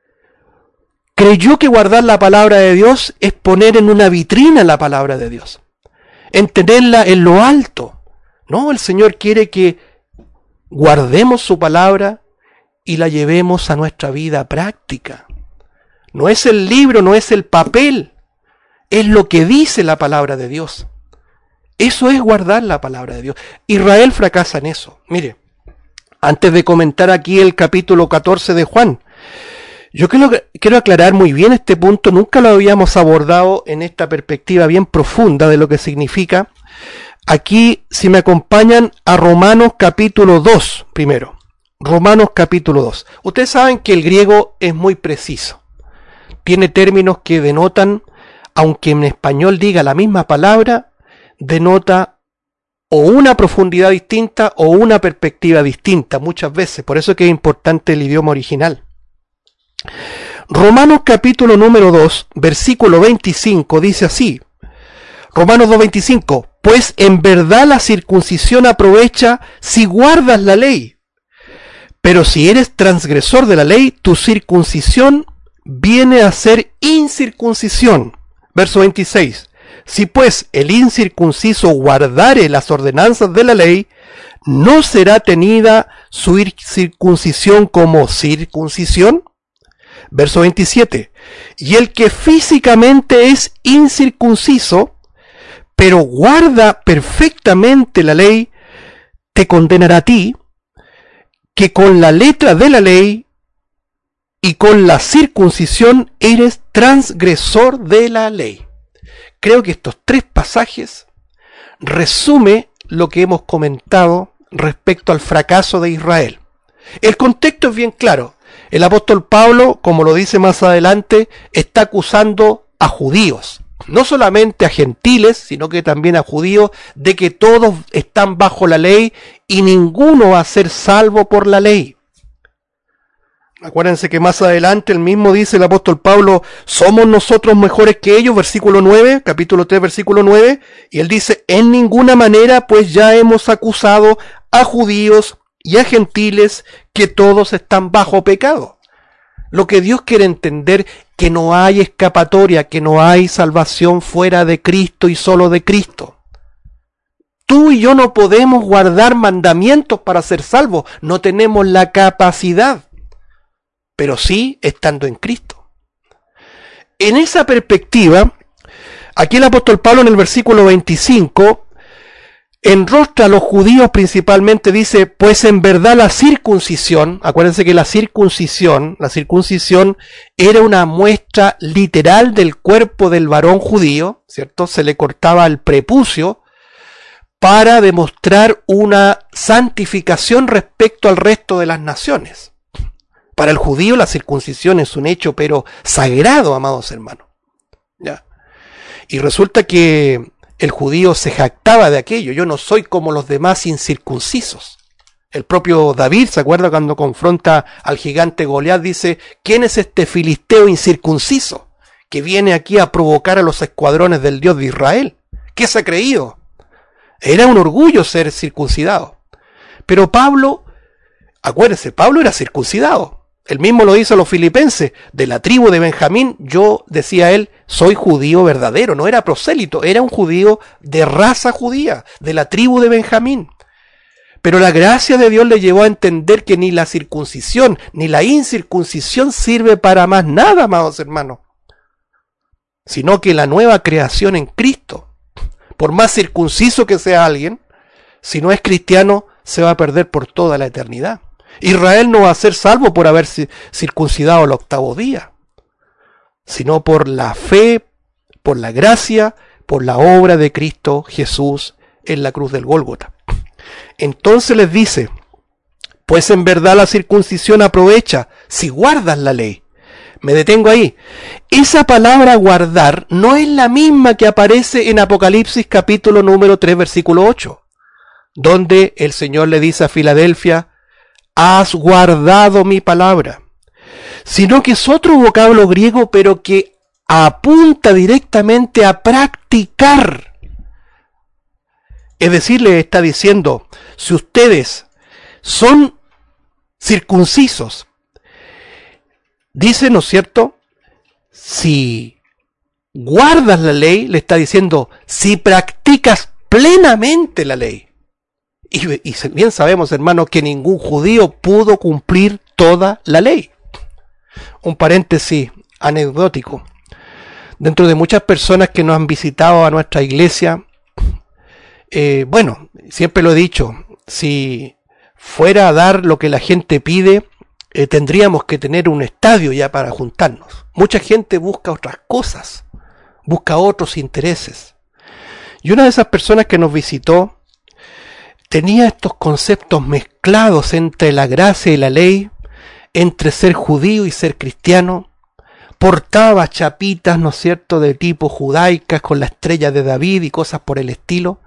Creyó que guardar la palabra de Dios es poner en una vitrina la palabra de Dios, en tenerla en lo alto. No, el Señor quiere que guardemos su palabra y la llevemos a nuestra vida práctica. No es el libro, no es el papel, es lo que dice la palabra de Dios. Eso es guardar la palabra de Dios. Israel fracasa en eso. Mire, antes de comentar aquí el capítulo 14 de Juan, yo quiero aclarar muy bien este punto. Nunca lo habíamos abordado en esta perspectiva bien profunda de lo que significa. Aquí, si me acompañan a Romanos capítulo 2 primero. Romanos capítulo 2. Ustedes saben que el griego es muy preciso. Tiene términos que denotan, aunque en español diga la misma palabra, denota o una profundidad distinta o una perspectiva distinta muchas veces. Por eso es que es importante el idioma original. Romanos capítulo número 2, versículo 25 dice así. Romanos 2:25. Pues en verdad la circuncisión aprovecha si guardas la ley. Pero si eres transgresor de la ley, tu circuncisión viene a ser incircuncisión. Verso 26. Si pues el incircunciso guardare las ordenanzas de la ley, ¿no será tenida su circuncisión como circuncisión? Verso 27. Y el que físicamente es incircunciso, pero guarda perfectamente la ley, te condenará a ti, que con la letra de la ley y con la circuncisión eres transgresor de la ley. Creo que estos tres pasajes resume lo que hemos comentado respecto al fracaso de Israel. El contexto es bien claro. El apóstol Pablo, como lo dice más adelante, está acusando a judíos, no solamente a gentiles, sino que también a judíos, de que todos están bajo la ley y ninguno va a ser salvo por la ley. Acuérdense que más adelante el mismo dice el apóstol Pablo, ¿somos nosotros mejores que ellos? Versículo 9, capítulo 3, versículo 9, y él dice, en ninguna manera, pues ya hemos acusado a judíos y a gentiles que todos están bajo pecado. Lo que Dios quiere entender, que no hay escapatoria, que no hay salvación fuera de Cristo y solo de Cristo. Tú y yo no podemos guardar mandamientos para ser salvos, no tenemos la capacidad, pero sí estando en Cristo. En esa perspectiva, aquí el apóstol Pablo en el versículo 25 enrostra a los judíos principalmente, dice, pues en verdad la circuncisión, acuérdense que la circuncisión era una muestra literal del cuerpo del varón judío, ¿cierto? Se le cortaba el prepucio para demostrar una santificación respecto al resto de las naciones. Para el judío la circuncisión es un hecho pero sagrado, amados hermanos. ¿Ya? Y resulta que el judío se jactaba de aquello. Yo no soy como los demás incircuncisos. El propio David, ¿se acuerda cuando confronta al gigante Goliat? Dice, ¿quién es este filisteo incircunciso que viene aquí a provocar a los escuadrones del Dios de Israel? ¿Qué se ha creído? Era un orgullo ser circuncidado. Pero Pablo, acuérdense, Pablo era circuncidado. Él mismo lo dice a los filipenses, de la tribu de Benjamín, yo, decía él, soy judío verdadero, no era prosélito, era un judío de raza judía, de la tribu de Benjamín. Pero la gracia de Dios le llevó a entender que ni la circuncisión, ni la incircuncisión sirve para más nada, amados hermanos, sino que la nueva creación en Cristo, por más circunciso que sea alguien, si no es cristiano, se va a perder por toda la eternidad. Israel no va a ser salvo por haber circuncidado el octavo día, sino por la fe, por la gracia, por la obra de Cristo Jesús en la cruz del Gólgota. Entonces les dice, pues en verdad la circuncisión aprovecha si guardas la ley. Me detengo ahí. Esa palabra guardar no es la misma que aparece en Apocalipsis capítulo número 3, versículo 8. donde el Señor le dice a Filadelfia, has guardado mi palabra, sino que es otro vocablo griego, pero que apunta directamente a practicar. Es decir, le está diciendo, si ustedes son circuncisos, dice, ¿no es cierto? Si guardas la ley, le está diciendo, si practicas plenamente la ley. Y bien sabemos, hermanos, que ningún judío pudo cumplir toda la ley. Un paréntesis anecdótico. Dentro de muchas personas que nos han visitado a nuestra iglesia, bueno, siempre lo he dicho, si fuera a dar lo que la gente pide, tendríamos que tener un estadio ya para juntarnos. Mucha gente busca otras cosas, busca otros intereses. Y una de esas personas que nos visitó tenía estos conceptos mezclados entre la gracia y la ley, entre ser judío y ser cristiano. Portaba chapitas, ¿no es cierto?, de tipo judaicas con la estrella de David y cosas por el estilo.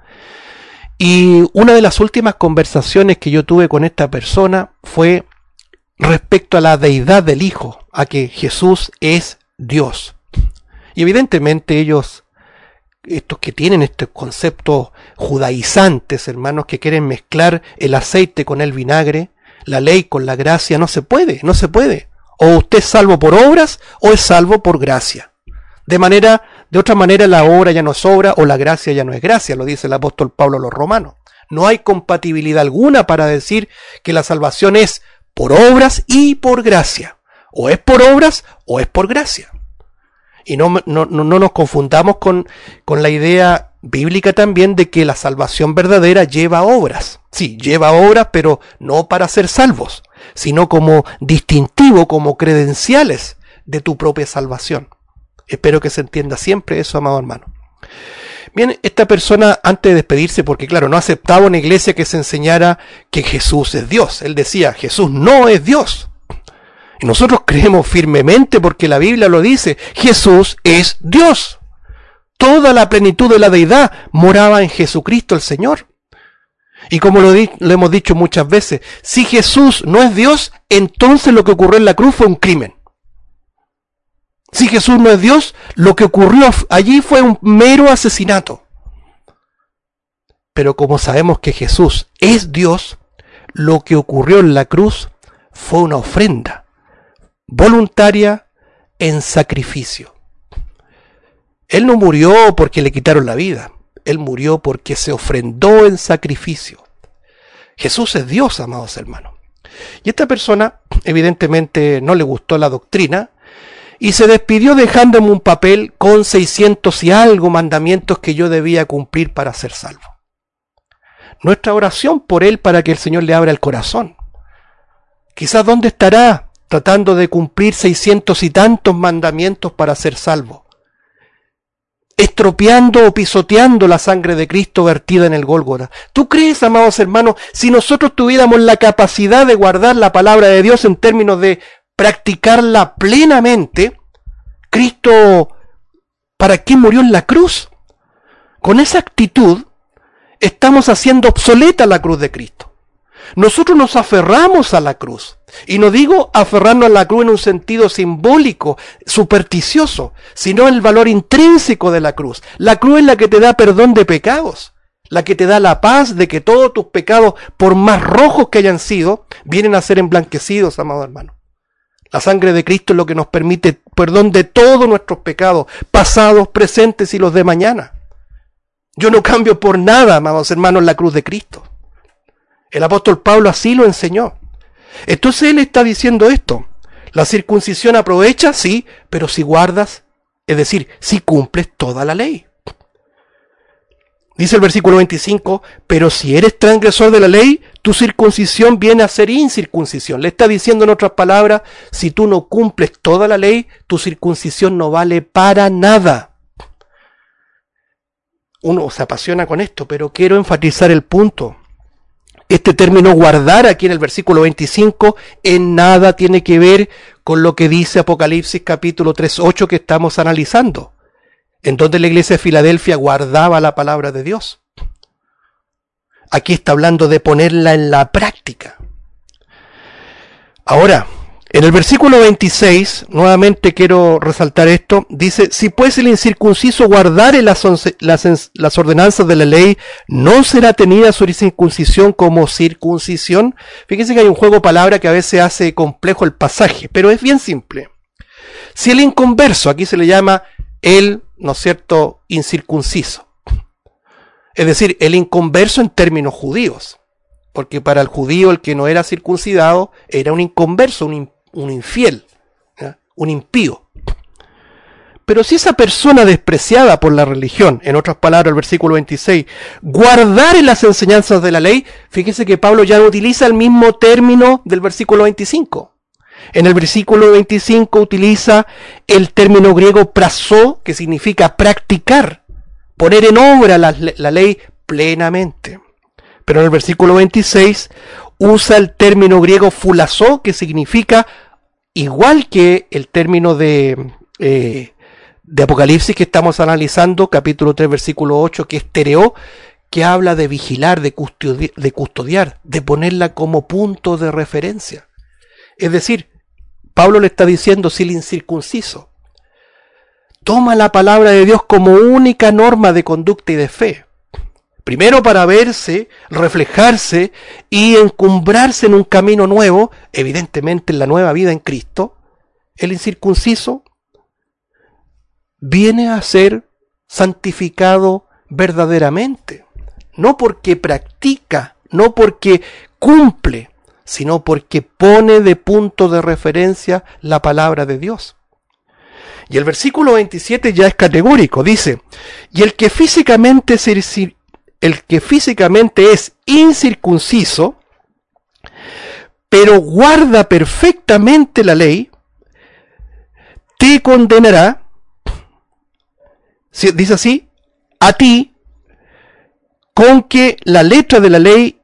Y una de las últimas conversaciones que yo tuve con esta persona fue respecto a la deidad del Hijo, a que Jesús es Dios. Y evidentemente ellos, estos que tienen estos conceptos judaizantes, hermanos, que quieren mezclar el aceite con el vinagre, la ley con la gracia, no se puede. O usted es salvo por obras o es salvo por gracia. De otra manera la obra ya no es obra o la gracia ya no es gracia, lo dice el apóstol Pablo a los romanos. No hay compatibilidad alguna para decir que la salvación es por obras y por gracia. O es por obras o es por gracia. Y no nos confundamos con la idea bíblica también de que la salvación verdadera lleva obras. Sí, lleva obras, pero no para ser salvos, sino como distintivo, como credenciales de tu propia salvación. Espero que se entienda siempre eso, amado hermano. Bien, esta persona, antes de despedirse, porque claro, no aceptaba una iglesia que se enseñara que Jesús es Dios. Él decía, Jesús no es Dios. Y nosotros creemos firmemente, porque la Biblia lo dice, Jesús es Dios. Toda la plenitud de la deidad moraba en Jesucristo el Señor. Y como lo hemos dicho muchas veces, si Jesús no es Dios, entonces lo que ocurrió en la cruz fue un crimen. Si Jesús no es Dios, lo que ocurrió allí fue un mero asesinato. Pero como sabemos que Jesús es Dios, lo que ocurrió en la cruz fue una ofrenda voluntaria en sacrificio. Él no murió porque le quitaron la vida. Él murió porque se ofrendó en sacrificio. Jesús es Dios, amados hermanos. Y esta persona, evidentemente, no le gustó la doctrina y se despidió dejándome un papel con 600 y algo mandamientos que yo debía cumplir para ser salvo. Nuestra oración por él para que el Señor le abra el corazón. Quizás dónde estará tratando de cumplir 600 y tantos mandamientos para ser salvo, estropeando o pisoteando la sangre de Cristo vertida en el Gólgota. ¿Tú crees, amados hermanos, si nosotros tuviéramos la capacidad de guardar la palabra de Dios en términos de practicarla plenamente, Cristo, ¿para qué murió en la cruz? Con esa actitud estamos haciendo obsoleta la cruz de Cristo. Nosotros nos aferramos a la cruz. Y no digo aferrarnos a la cruz en un sentido simbólico, supersticioso, sino en el valor intrínseco de la cruz. La cruz es la que te da perdón de pecados, la que te da la paz de que todos tus pecados, por más rojos que hayan sido, vienen a ser emblanquecidos, amado hermano. La sangre de Cristo es lo que nos permite perdón de todos nuestros pecados, pasados, presentes y los de mañana. Yo no cambio por nada, amados hermanos, la cruz de Cristo. El apóstol Pablo así lo enseñó. Entonces él está diciendo esto. La circuncisión aprovecha, sí, pero si guardas, es decir, si cumples toda la ley. Dice el versículo 25, pero si eres transgresor de la ley, tu circuncisión viene a ser incircuncisión. Le está diciendo en otras palabras, si tú no cumples toda la ley, tu circuncisión no vale para nada. Uno se apasiona con esto, pero quiero enfatizar el punto. Este término guardar aquí en el versículo 25 en nada tiene que ver con lo que dice Apocalipsis capítulo 3:8 que estamos analizando, en donde la iglesia de Filadelfia guardaba la palabra de Dios. Aquí está hablando de ponerla en la práctica. Ahora, en el versículo 26, nuevamente quiero resaltar esto, dice, si pues el incircunciso guardare las ordenanzas de la ley, ¿no será tenida su incircuncisión como circuncisión? Fíjense que hay un juego de palabras que a veces hace complejo el pasaje, pero es bien simple. Si el inconverso, aquí se le llama el, ¿no es cierto?, incircunciso. Es decir, el inconverso en términos judíos. Porque para el judío el que no era circuncidado era un inconverso, un infiel, ¿ya? Un impío. Pero si esa persona despreciada por la religión, en otras palabras el versículo 26, guardare las enseñanzas de la ley, fíjese que Pablo ya no utiliza el mismo término del versículo 25. En el versículo 25 utiliza el término griego prasó, que significa practicar, poner en obra la ley plenamente. Pero en el versículo 26 usa el término griego fulazó, que significa, igual que el término de Apocalipsis que estamos analizando, capítulo 3, versículo 8, que es tereo, que habla de vigilar, de custodiar, de ponerla como punto de referencia. Es decir, Pablo le está diciendo, si el incircunciso toma la palabra de Dios como única norma de conducta y de fe, primero para verse, reflejarse y encumbrarse en un camino nuevo, evidentemente en la nueva vida en Cristo, el incircunciso viene a ser santificado verdaderamente. No porque practica, no porque cumple, sino porque pone de punto de referencia la palabra de Dios. Y el versículo 27 ya es categórico, dice, y el que físicamente es incircunciso, pero guarda perfectamente la ley, te condenará, dice así, a ti, con que la letra de la ley,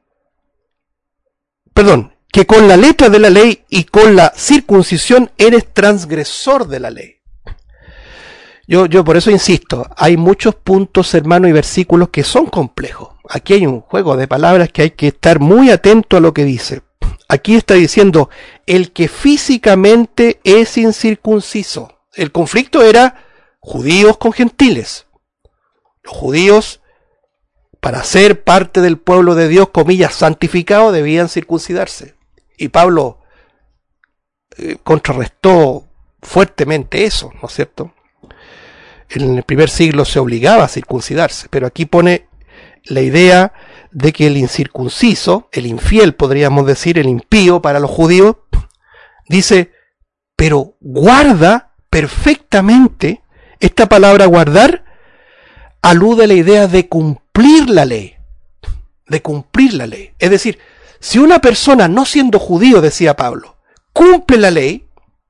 que con la letra de la ley y con la circuncisión eres transgresor de la ley. Yo por eso insisto, hay muchos puntos, hermanos, y versículos que son complejos. Aquí hay un juego de palabras que hay que estar muy atento a lo que dice. Aquí está diciendo, el que físicamente es incircunciso. El conflicto era judíos con gentiles. Los judíos, para ser parte del pueblo de Dios, comillas, santificado, debían circuncidarse. Y Pablo contrarrestó fuertemente eso, ¿no es cierto? En el primer siglo se obligaba a circuncidarse, pero aquí pone la idea de que el incircunciso, el infiel podríamos decir, el impío para los judíos, dice, pero guarda perfectamente. Esta palabra guardar alude a la idea de cumplir la ley, de cumplir la ley. Es decir, si una persona no siendo judío, decía Pablo, cumple la ley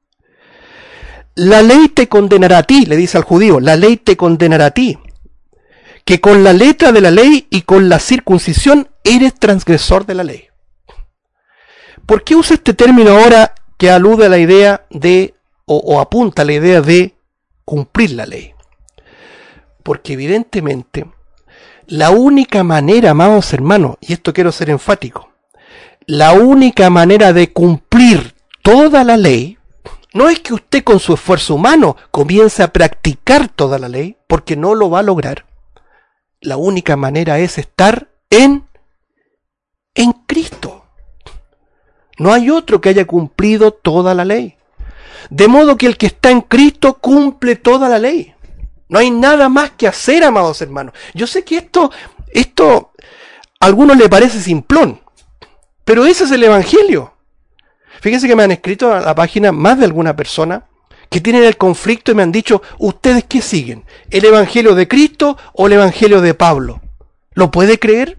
te condenará a ti, le dice al judío, la ley te condenará a ti, que con la letra de la ley y con la circuncisión eres transgresor de la ley. ¿Por qué usa este término ahora que alude a la idea de, o apunta a la idea de cumplir la ley? Porque evidentemente, la única manera, amados hermanos, y esto quiero ser enfático, la única manera de cumplir toda la ley, no es que usted con su esfuerzo humano comience a practicar toda la ley, porque no lo va a lograr. La única manera es estar en Cristo. No hay otro que haya cumplido toda la ley. De modo que el que está en Cristo cumple toda la ley. No hay nada más que hacer, amados hermanos. Yo sé que esto a algunos le parece simplón, pero ese es el Evangelio. Fíjense que me han escrito a la página más de alguna persona que tienen el conflicto y me han dicho, ¿ustedes qué siguen? ¿El Evangelio de Cristo o el Evangelio de Pablo? ¿Lo puede creer?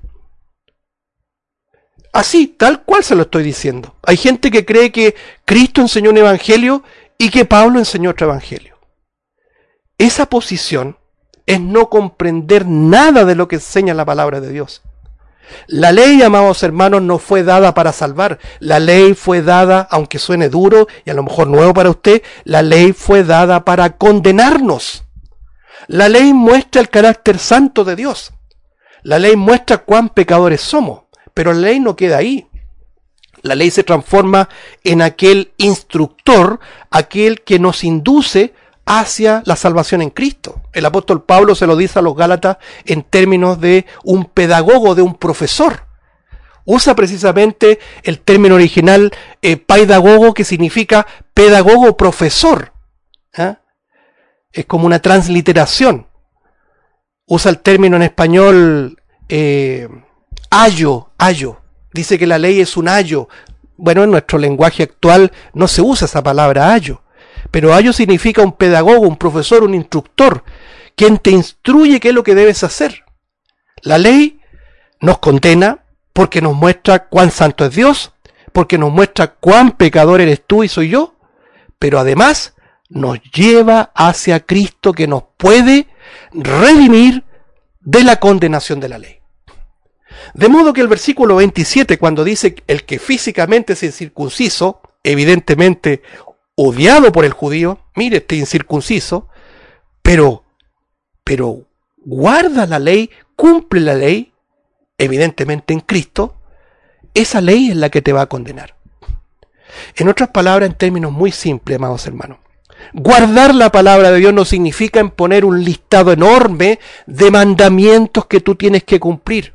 Así, tal cual se lo estoy diciendo. Hay gente que cree que Cristo enseñó un Evangelio y que Pablo enseñó otro Evangelio. Esa posición es no comprender nada de lo que enseña la palabra de Dios. La ley, amados hermanos, no fue dada para salvar. La ley fue dada, aunque suene duro y a lo mejor nuevo para usted, la ley fue dada para condenarnos. La ley muestra el carácter santo de Dios. La ley muestra cuán pecadores somos, pero la ley no queda ahí. La ley se transforma en aquel instructor, aquel que nos induce hacia la salvación en Cristo. El apóstol Pablo se lo dice a los Gálatas en términos de un pedagogo, de un profesor. Usa precisamente el término original paidagogo, que significa pedagogo profesor. Es como una transliteración. Usa el término en español ayo. Dice que la ley es un ayo. Bueno, en nuestro lenguaje actual no se usa esa palabra ayo, pero ayo significa un pedagogo, un profesor, un instructor, quien te instruye qué es lo que debes hacer. La ley nos condena porque nos muestra cuán santo es Dios, porque nos muestra cuán pecador eres tú y soy yo, pero además nos lleva hacia Cristo, que nos puede redimir de la condenación de la ley. De modo que el versículo 27, cuando dice el que físicamente es incircunciso, evidentemente odiado por el judío, mire este incircunciso, pero guarda la ley, cumple la ley, evidentemente en Cristo, esa ley es la que te va a condenar. En otras palabras, en términos muy simples, amados hermanos, guardar la palabra de Dios no significa imponer un listado enorme de mandamientos que tú tienes que cumplir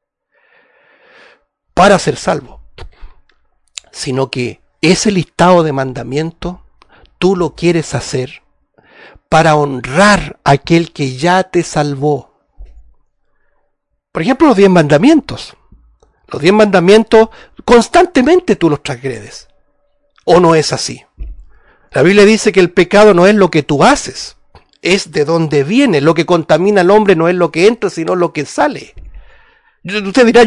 para ser salvo, sino que ese listado de mandamientos tú lo quieres hacer para honrar a aquel que ya te salvó. Por ejemplo, los 10 mandamientos. Los 10 mandamientos constantemente tú los transgredes. ¿O no es así? La Biblia dice que el pecado no es lo que tú haces, es de dónde viene. Lo que contamina al hombre no es lo que entra, sino lo que sale. Usted dirá,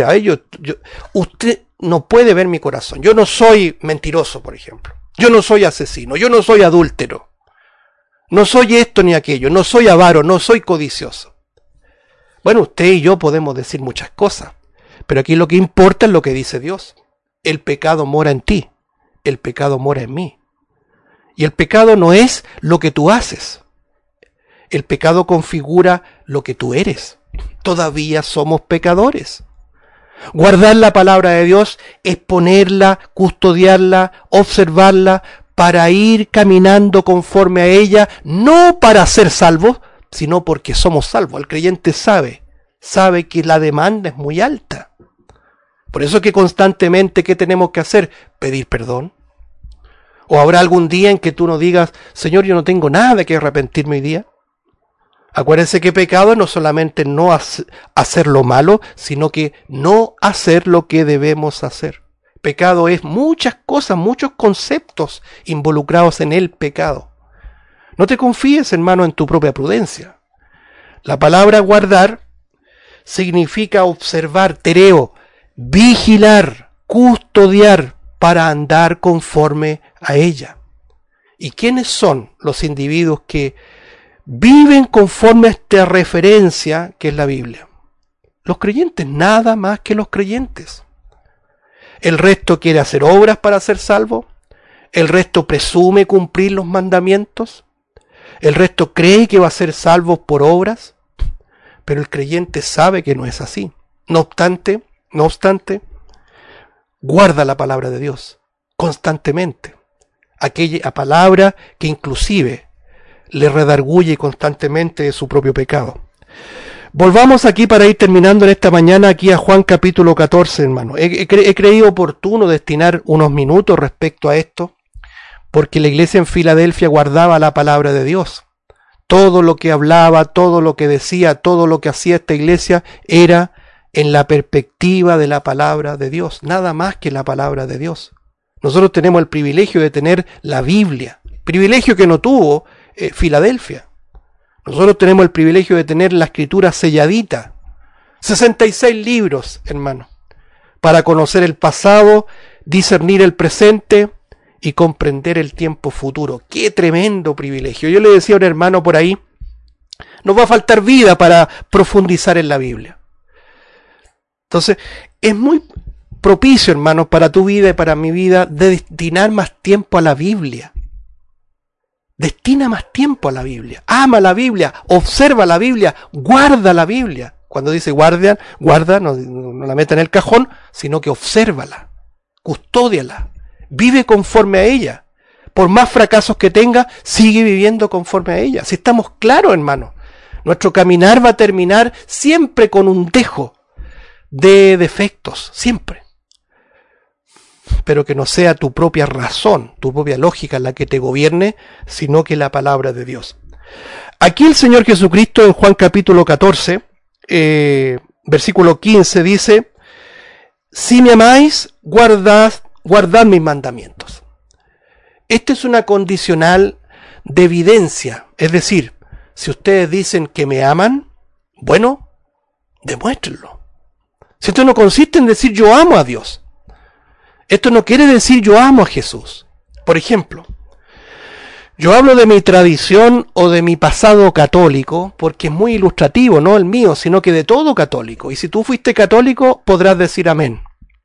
usted no puede ver mi corazón. Yo no soy mentiroso, por ejemplo. Yo no soy asesino, yo no soy adúltero. No soy esto ni aquello, no soy avaro, no soy codicioso. Bueno, usted y yo podemos decir muchas cosas, pero aquí lo que importa es lo que dice Dios. El pecado mora en ti, el pecado mora en mí. Y el pecado no es lo que tú haces. El pecado configura lo que tú eres. Todavía somos pecadores. Guardar la palabra de Dios es ponerla, custodiarla, observarla, para ir caminando conforme a ella, no para ser salvos, sino porque somos salvos. El creyente sabe que la demanda es muy alta. Por eso que constantemente, ¿qué tenemos que hacer? Pedir perdón. ¿O habrá algún día en que tú no digas, Señor, yo no tengo nada de que arrepentirme hoy día? Acuérdense que pecado no solamente no hacer lo malo, sino que no hacer lo que debemos hacer. Pecado es muchas cosas, muchos conceptos involucrados en el pecado. No te confíes, hermano, en tu propia prudencia. La palabra guardar significa observar, tereo, vigilar, custodiar, para andar conforme a ella. ¿Y quiénes son los individuos que viven conforme a esta referencia que es la Biblia? Los creyentes, nada más que los creyentes. El resto quiere hacer obras para ser salvo. El resto presume cumplir los mandamientos. El resto cree que va a ser salvo por obras. Pero el creyente sabe que no es así. No obstante, guarda la palabra de Dios constantemente. Aquella palabra que inclusive le redarguye constantemente de su propio pecado. Volvamos aquí para ir terminando en esta mañana aquí a Juan capítulo 14, hermano. He creído oportuno destinar unos minutos respecto a esto, porque la iglesia en Filadelfia guardaba la palabra de Dios. Todo lo que hablaba, todo lo que decía, todo lo que hacía esta iglesia era en la perspectiva de la palabra de Dios, nada más que la palabra de Dios. Nosotros tenemos el privilegio de tener la Biblia, privilegio que no tuvo Filadelfia. Nosotros tenemos el privilegio de tener la escritura selladita, 66 libros, hermano, para conocer el pasado, discernir el presente y comprender el tiempo futuro. ¡Qué tremendo privilegio! Yo le decía a un hermano por ahí, nos va a faltar vida para profundizar en la Biblia. Entonces, es muy propicio, hermanos, para tu vida y para mi vida, de destinar más tiempo a la Biblia. Destina más tiempo a la Biblia. Ama la Biblia, observa la Biblia, guarda la Biblia. Cuando dice guarda, no la meta en el cajón, sino que obsérvala, custódiala, vive conforme a ella. Por más fracasos que tenga, sigue viviendo conforme a ella. Si estamos claros, hermanos, nuestro caminar va a terminar siempre con un dejo de defectos, siempre. Pero que no sea tu propia razón, tu propia lógica la que te gobierne, sino que la palabra de Dios. Aquí el Señor Jesucristo en Juan capítulo 14, versículo 15 dice: si me amáis, guardad mis mandamientos. Esta es una condicional de evidencia, es decir, si ustedes dicen que me aman, bueno, demuéstrenlo. Si esto no consiste en decir yo amo a Dios, esto no quiere decir yo amo a Jesús. Por ejemplo, yo hablo de mi tradición o de mi pasado católico porque es muy ilustrativo, no el mío, sino que de todo católico. Y si tú fuiste católico, podrás decir amén.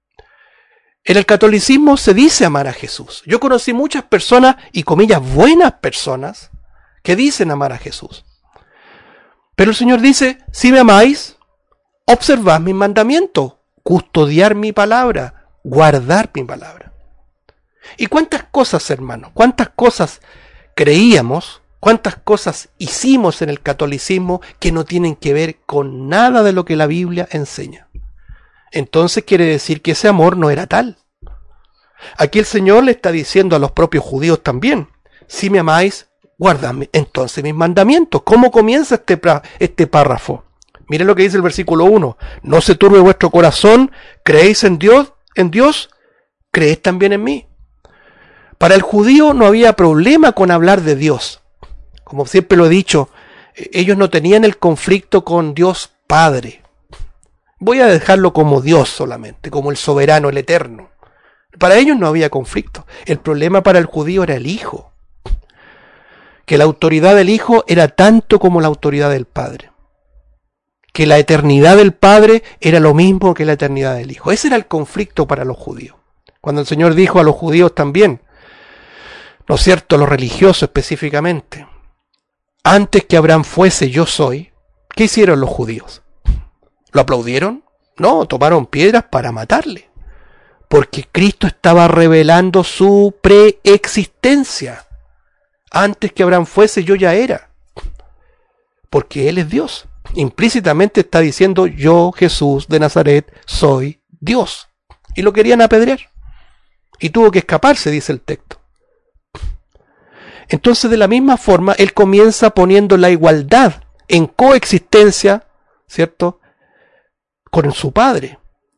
En el catolicismo se dice amar a Jesús. Yo conocí muchas personas, y comillas, buenas personas, que dicen amar a Jesús. Pero el Señor dice, si me amáis, observad mis mandamientos, custodiar mi palabra, guardar mi palabra. ¿Y cuántas cosas, hermanos? ¿Cuántas cosas creíamos? ¿Cuántas cosas hicimos en el catolicismo que no tienen que ver con nada de lo que la Biblia enseña? Entonces quiere decir que ese amor no era tal. Aquí el Señor le está diciendo a los propios judíos también, si me amáis, guardad entonces mis mandamientos. ¿Cómo comienza este párrafo? Miren lo que dice el versículo 1. No se turbe vuestro corazón, creéis en Dios, creed también en mí. Para el judío no había problema con hablar de Dios. Como siempre lo he dicho, ellos no tenían el conflicto con Dios Padre. Voy a dejarlo como Dios solamente, como el soberano, el eterno. Para ellos no había conflicto. El problema para el judío era el Hijo. Que la autoridad del Hijo era tanto como la autoridad del Padre. Que la eternidad del Padre era lo mismo que la eternidad del Hijo. Ese era el conflicto para los judíos. Cuando el Señor dijo a los judíos también, ¿no es cierto?, los religiosos específicamente, antes que Abraham fuese yo soy, ¿qué hicieron los judíos? ¿Lo aplaudieron? No, tomaron piedras para matarle. Porque Cristo estaba revelando su preexistencia. Antes que Abraham fuese, yo ya era. Porque Él es Dios. Implícitamente está diciendo, yo, Jesús de Nazaret, soy Dios. Y lo querían apedrear. Y tuvo que escaparse, dice el texto. Entonces, de la misma forma, Él comienza poniendo la igualdad en coexistencia, ¿cierto?, con su Padre.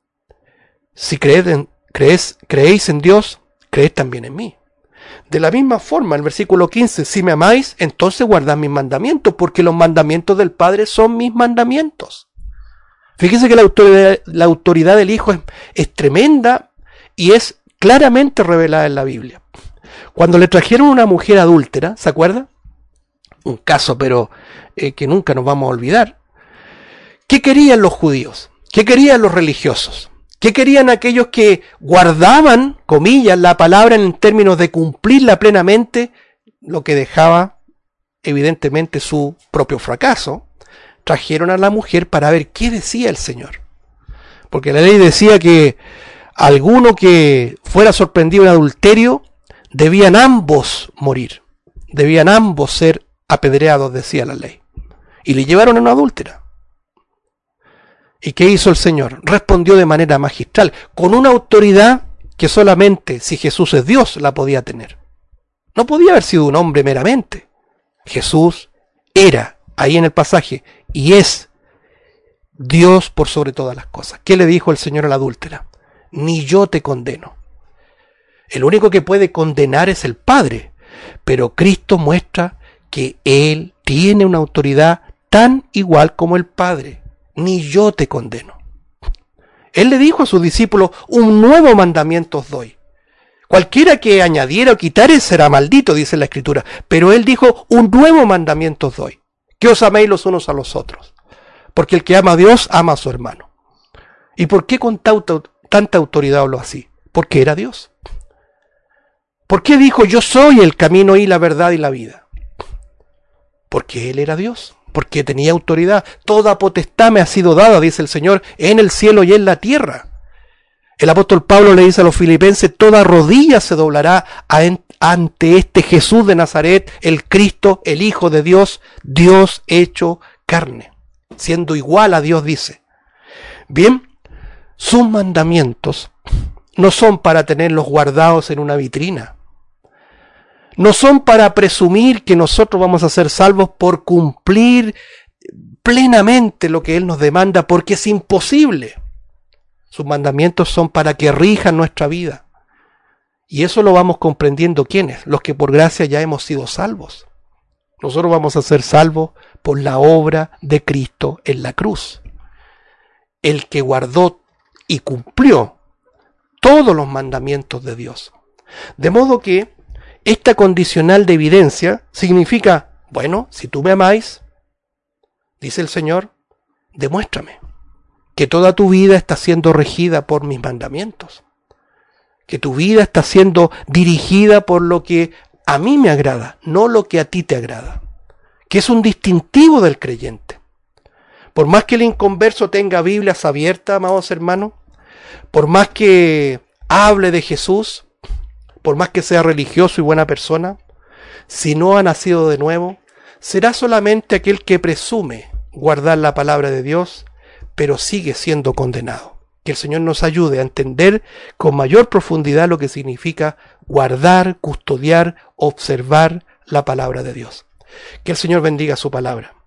Si creéis en Dios, creed también en mí. De la misma forma, el versículo 15, si me amáis, entonces guardad mis mandamientos, porque los mandamientos del Padre son mis mandamientos. Fíjense que la autoridad del Hijo es tremenda y es claramente revelada en la Biblia. Cuando le trajeron una mujer adúltera, ¿se acuerda? Un caso, pero que nunca nos vamos a olvidar. ¿Qué querían los judíos? ¿Qué querían los religiosos? ¿Qué querían aquellos que guardaban, comillas, la palabra en términos de cumplirla plenamente? Lo que dejaba, evidentemente, su propio fracaso. Trajeron a la mujer para ver qué decía el Señor. Porque la ley decía que alguno que fuera sorprendido en adulterio, debían ambos morir. Debían ambos ser apedreados, decía la ley. Y le llevaron a una adúltera. ¿Y qué hizo el Señor? Respondió de manera magistral, con una autoridad que solamente si Jesús es Dios la podía tener. No podía haber sido un hombre meramente. Jesús era, ahí en el pasaje, y es Dios por sobre todas las cosas. ¿Qué le dijo el Señor a la adúltera? Ni yo te condeno. El único que puede condenar es el Padre, pero Cristo muestra que Él tiene una autoridad tan igual como el Padre. Ni yo te condeno. Él le dijo a sus discípulos, un nuevo mandamiento os doy. Cualquiera que añadiera o quitare será maldito, dice la Escritura. Pero Él dijo, un nuevo mandamiento os doy. Que os améis los unos a los otros. Porque el que ama a Dios, ama a su hermano. ¿Y por qué con tanta autoridad habló así? Porque era Dios. ¿Por qué dijo, yo soy el camino y la verdad y la vida? Porque Él era Dios. porque tenía autoridad. Toda potestad me ha sido dada, dice el Señor, en el cielo y en la tierra. El apóstol Pablo le dice a los filipenses, toda rodilla se doblará ante este Jesús de Nazaret, el Cristo, el Hijo de Dios, Dios hecho carne, siendo igual a Dios, dice. Bien, sus mandamientos no son para tenerlos guardados en una vitrina. No son para presumir que nosotros vamos a ser salvos por cumplir plenamente lo que Él nos demanda, porque es imposible. Sus mandamientos son para que rijan nuestra vida. Y eso lo vamos comprendiendo ¿quiénes? Los que por gracia ya hemos sido salvos. Nosotros vamos a ser salvos por la obra de Cristo en la cruz. El que guardó y cumplió todos los mandamientos de Dios. De modo que esta condicional de evidencia significa, bueno, si tú me amáis, dice el Señor, demuéstrame que toda tu vida está siendo regida por mis mandamientos, que tu vida está siendo dirigida por lo que a mí me agrada, no lo que a ti te agrada, que es un distintivo del creyente. Por más que el inconverso tenga Biblias abiertas, amados hermanos, por más que hable de Jesús, por más que sea religioso y buena persona, si no ha nacido de nuevo, será solamente aquel que presume guardar la palabra de Dios, pero sigue siendo condenado. Que el Señor nos ayude a entender con mayor profundidad lo que significa guardar, custodiar, observar la palabra de Dios. Que el Señor bendiga su palabra.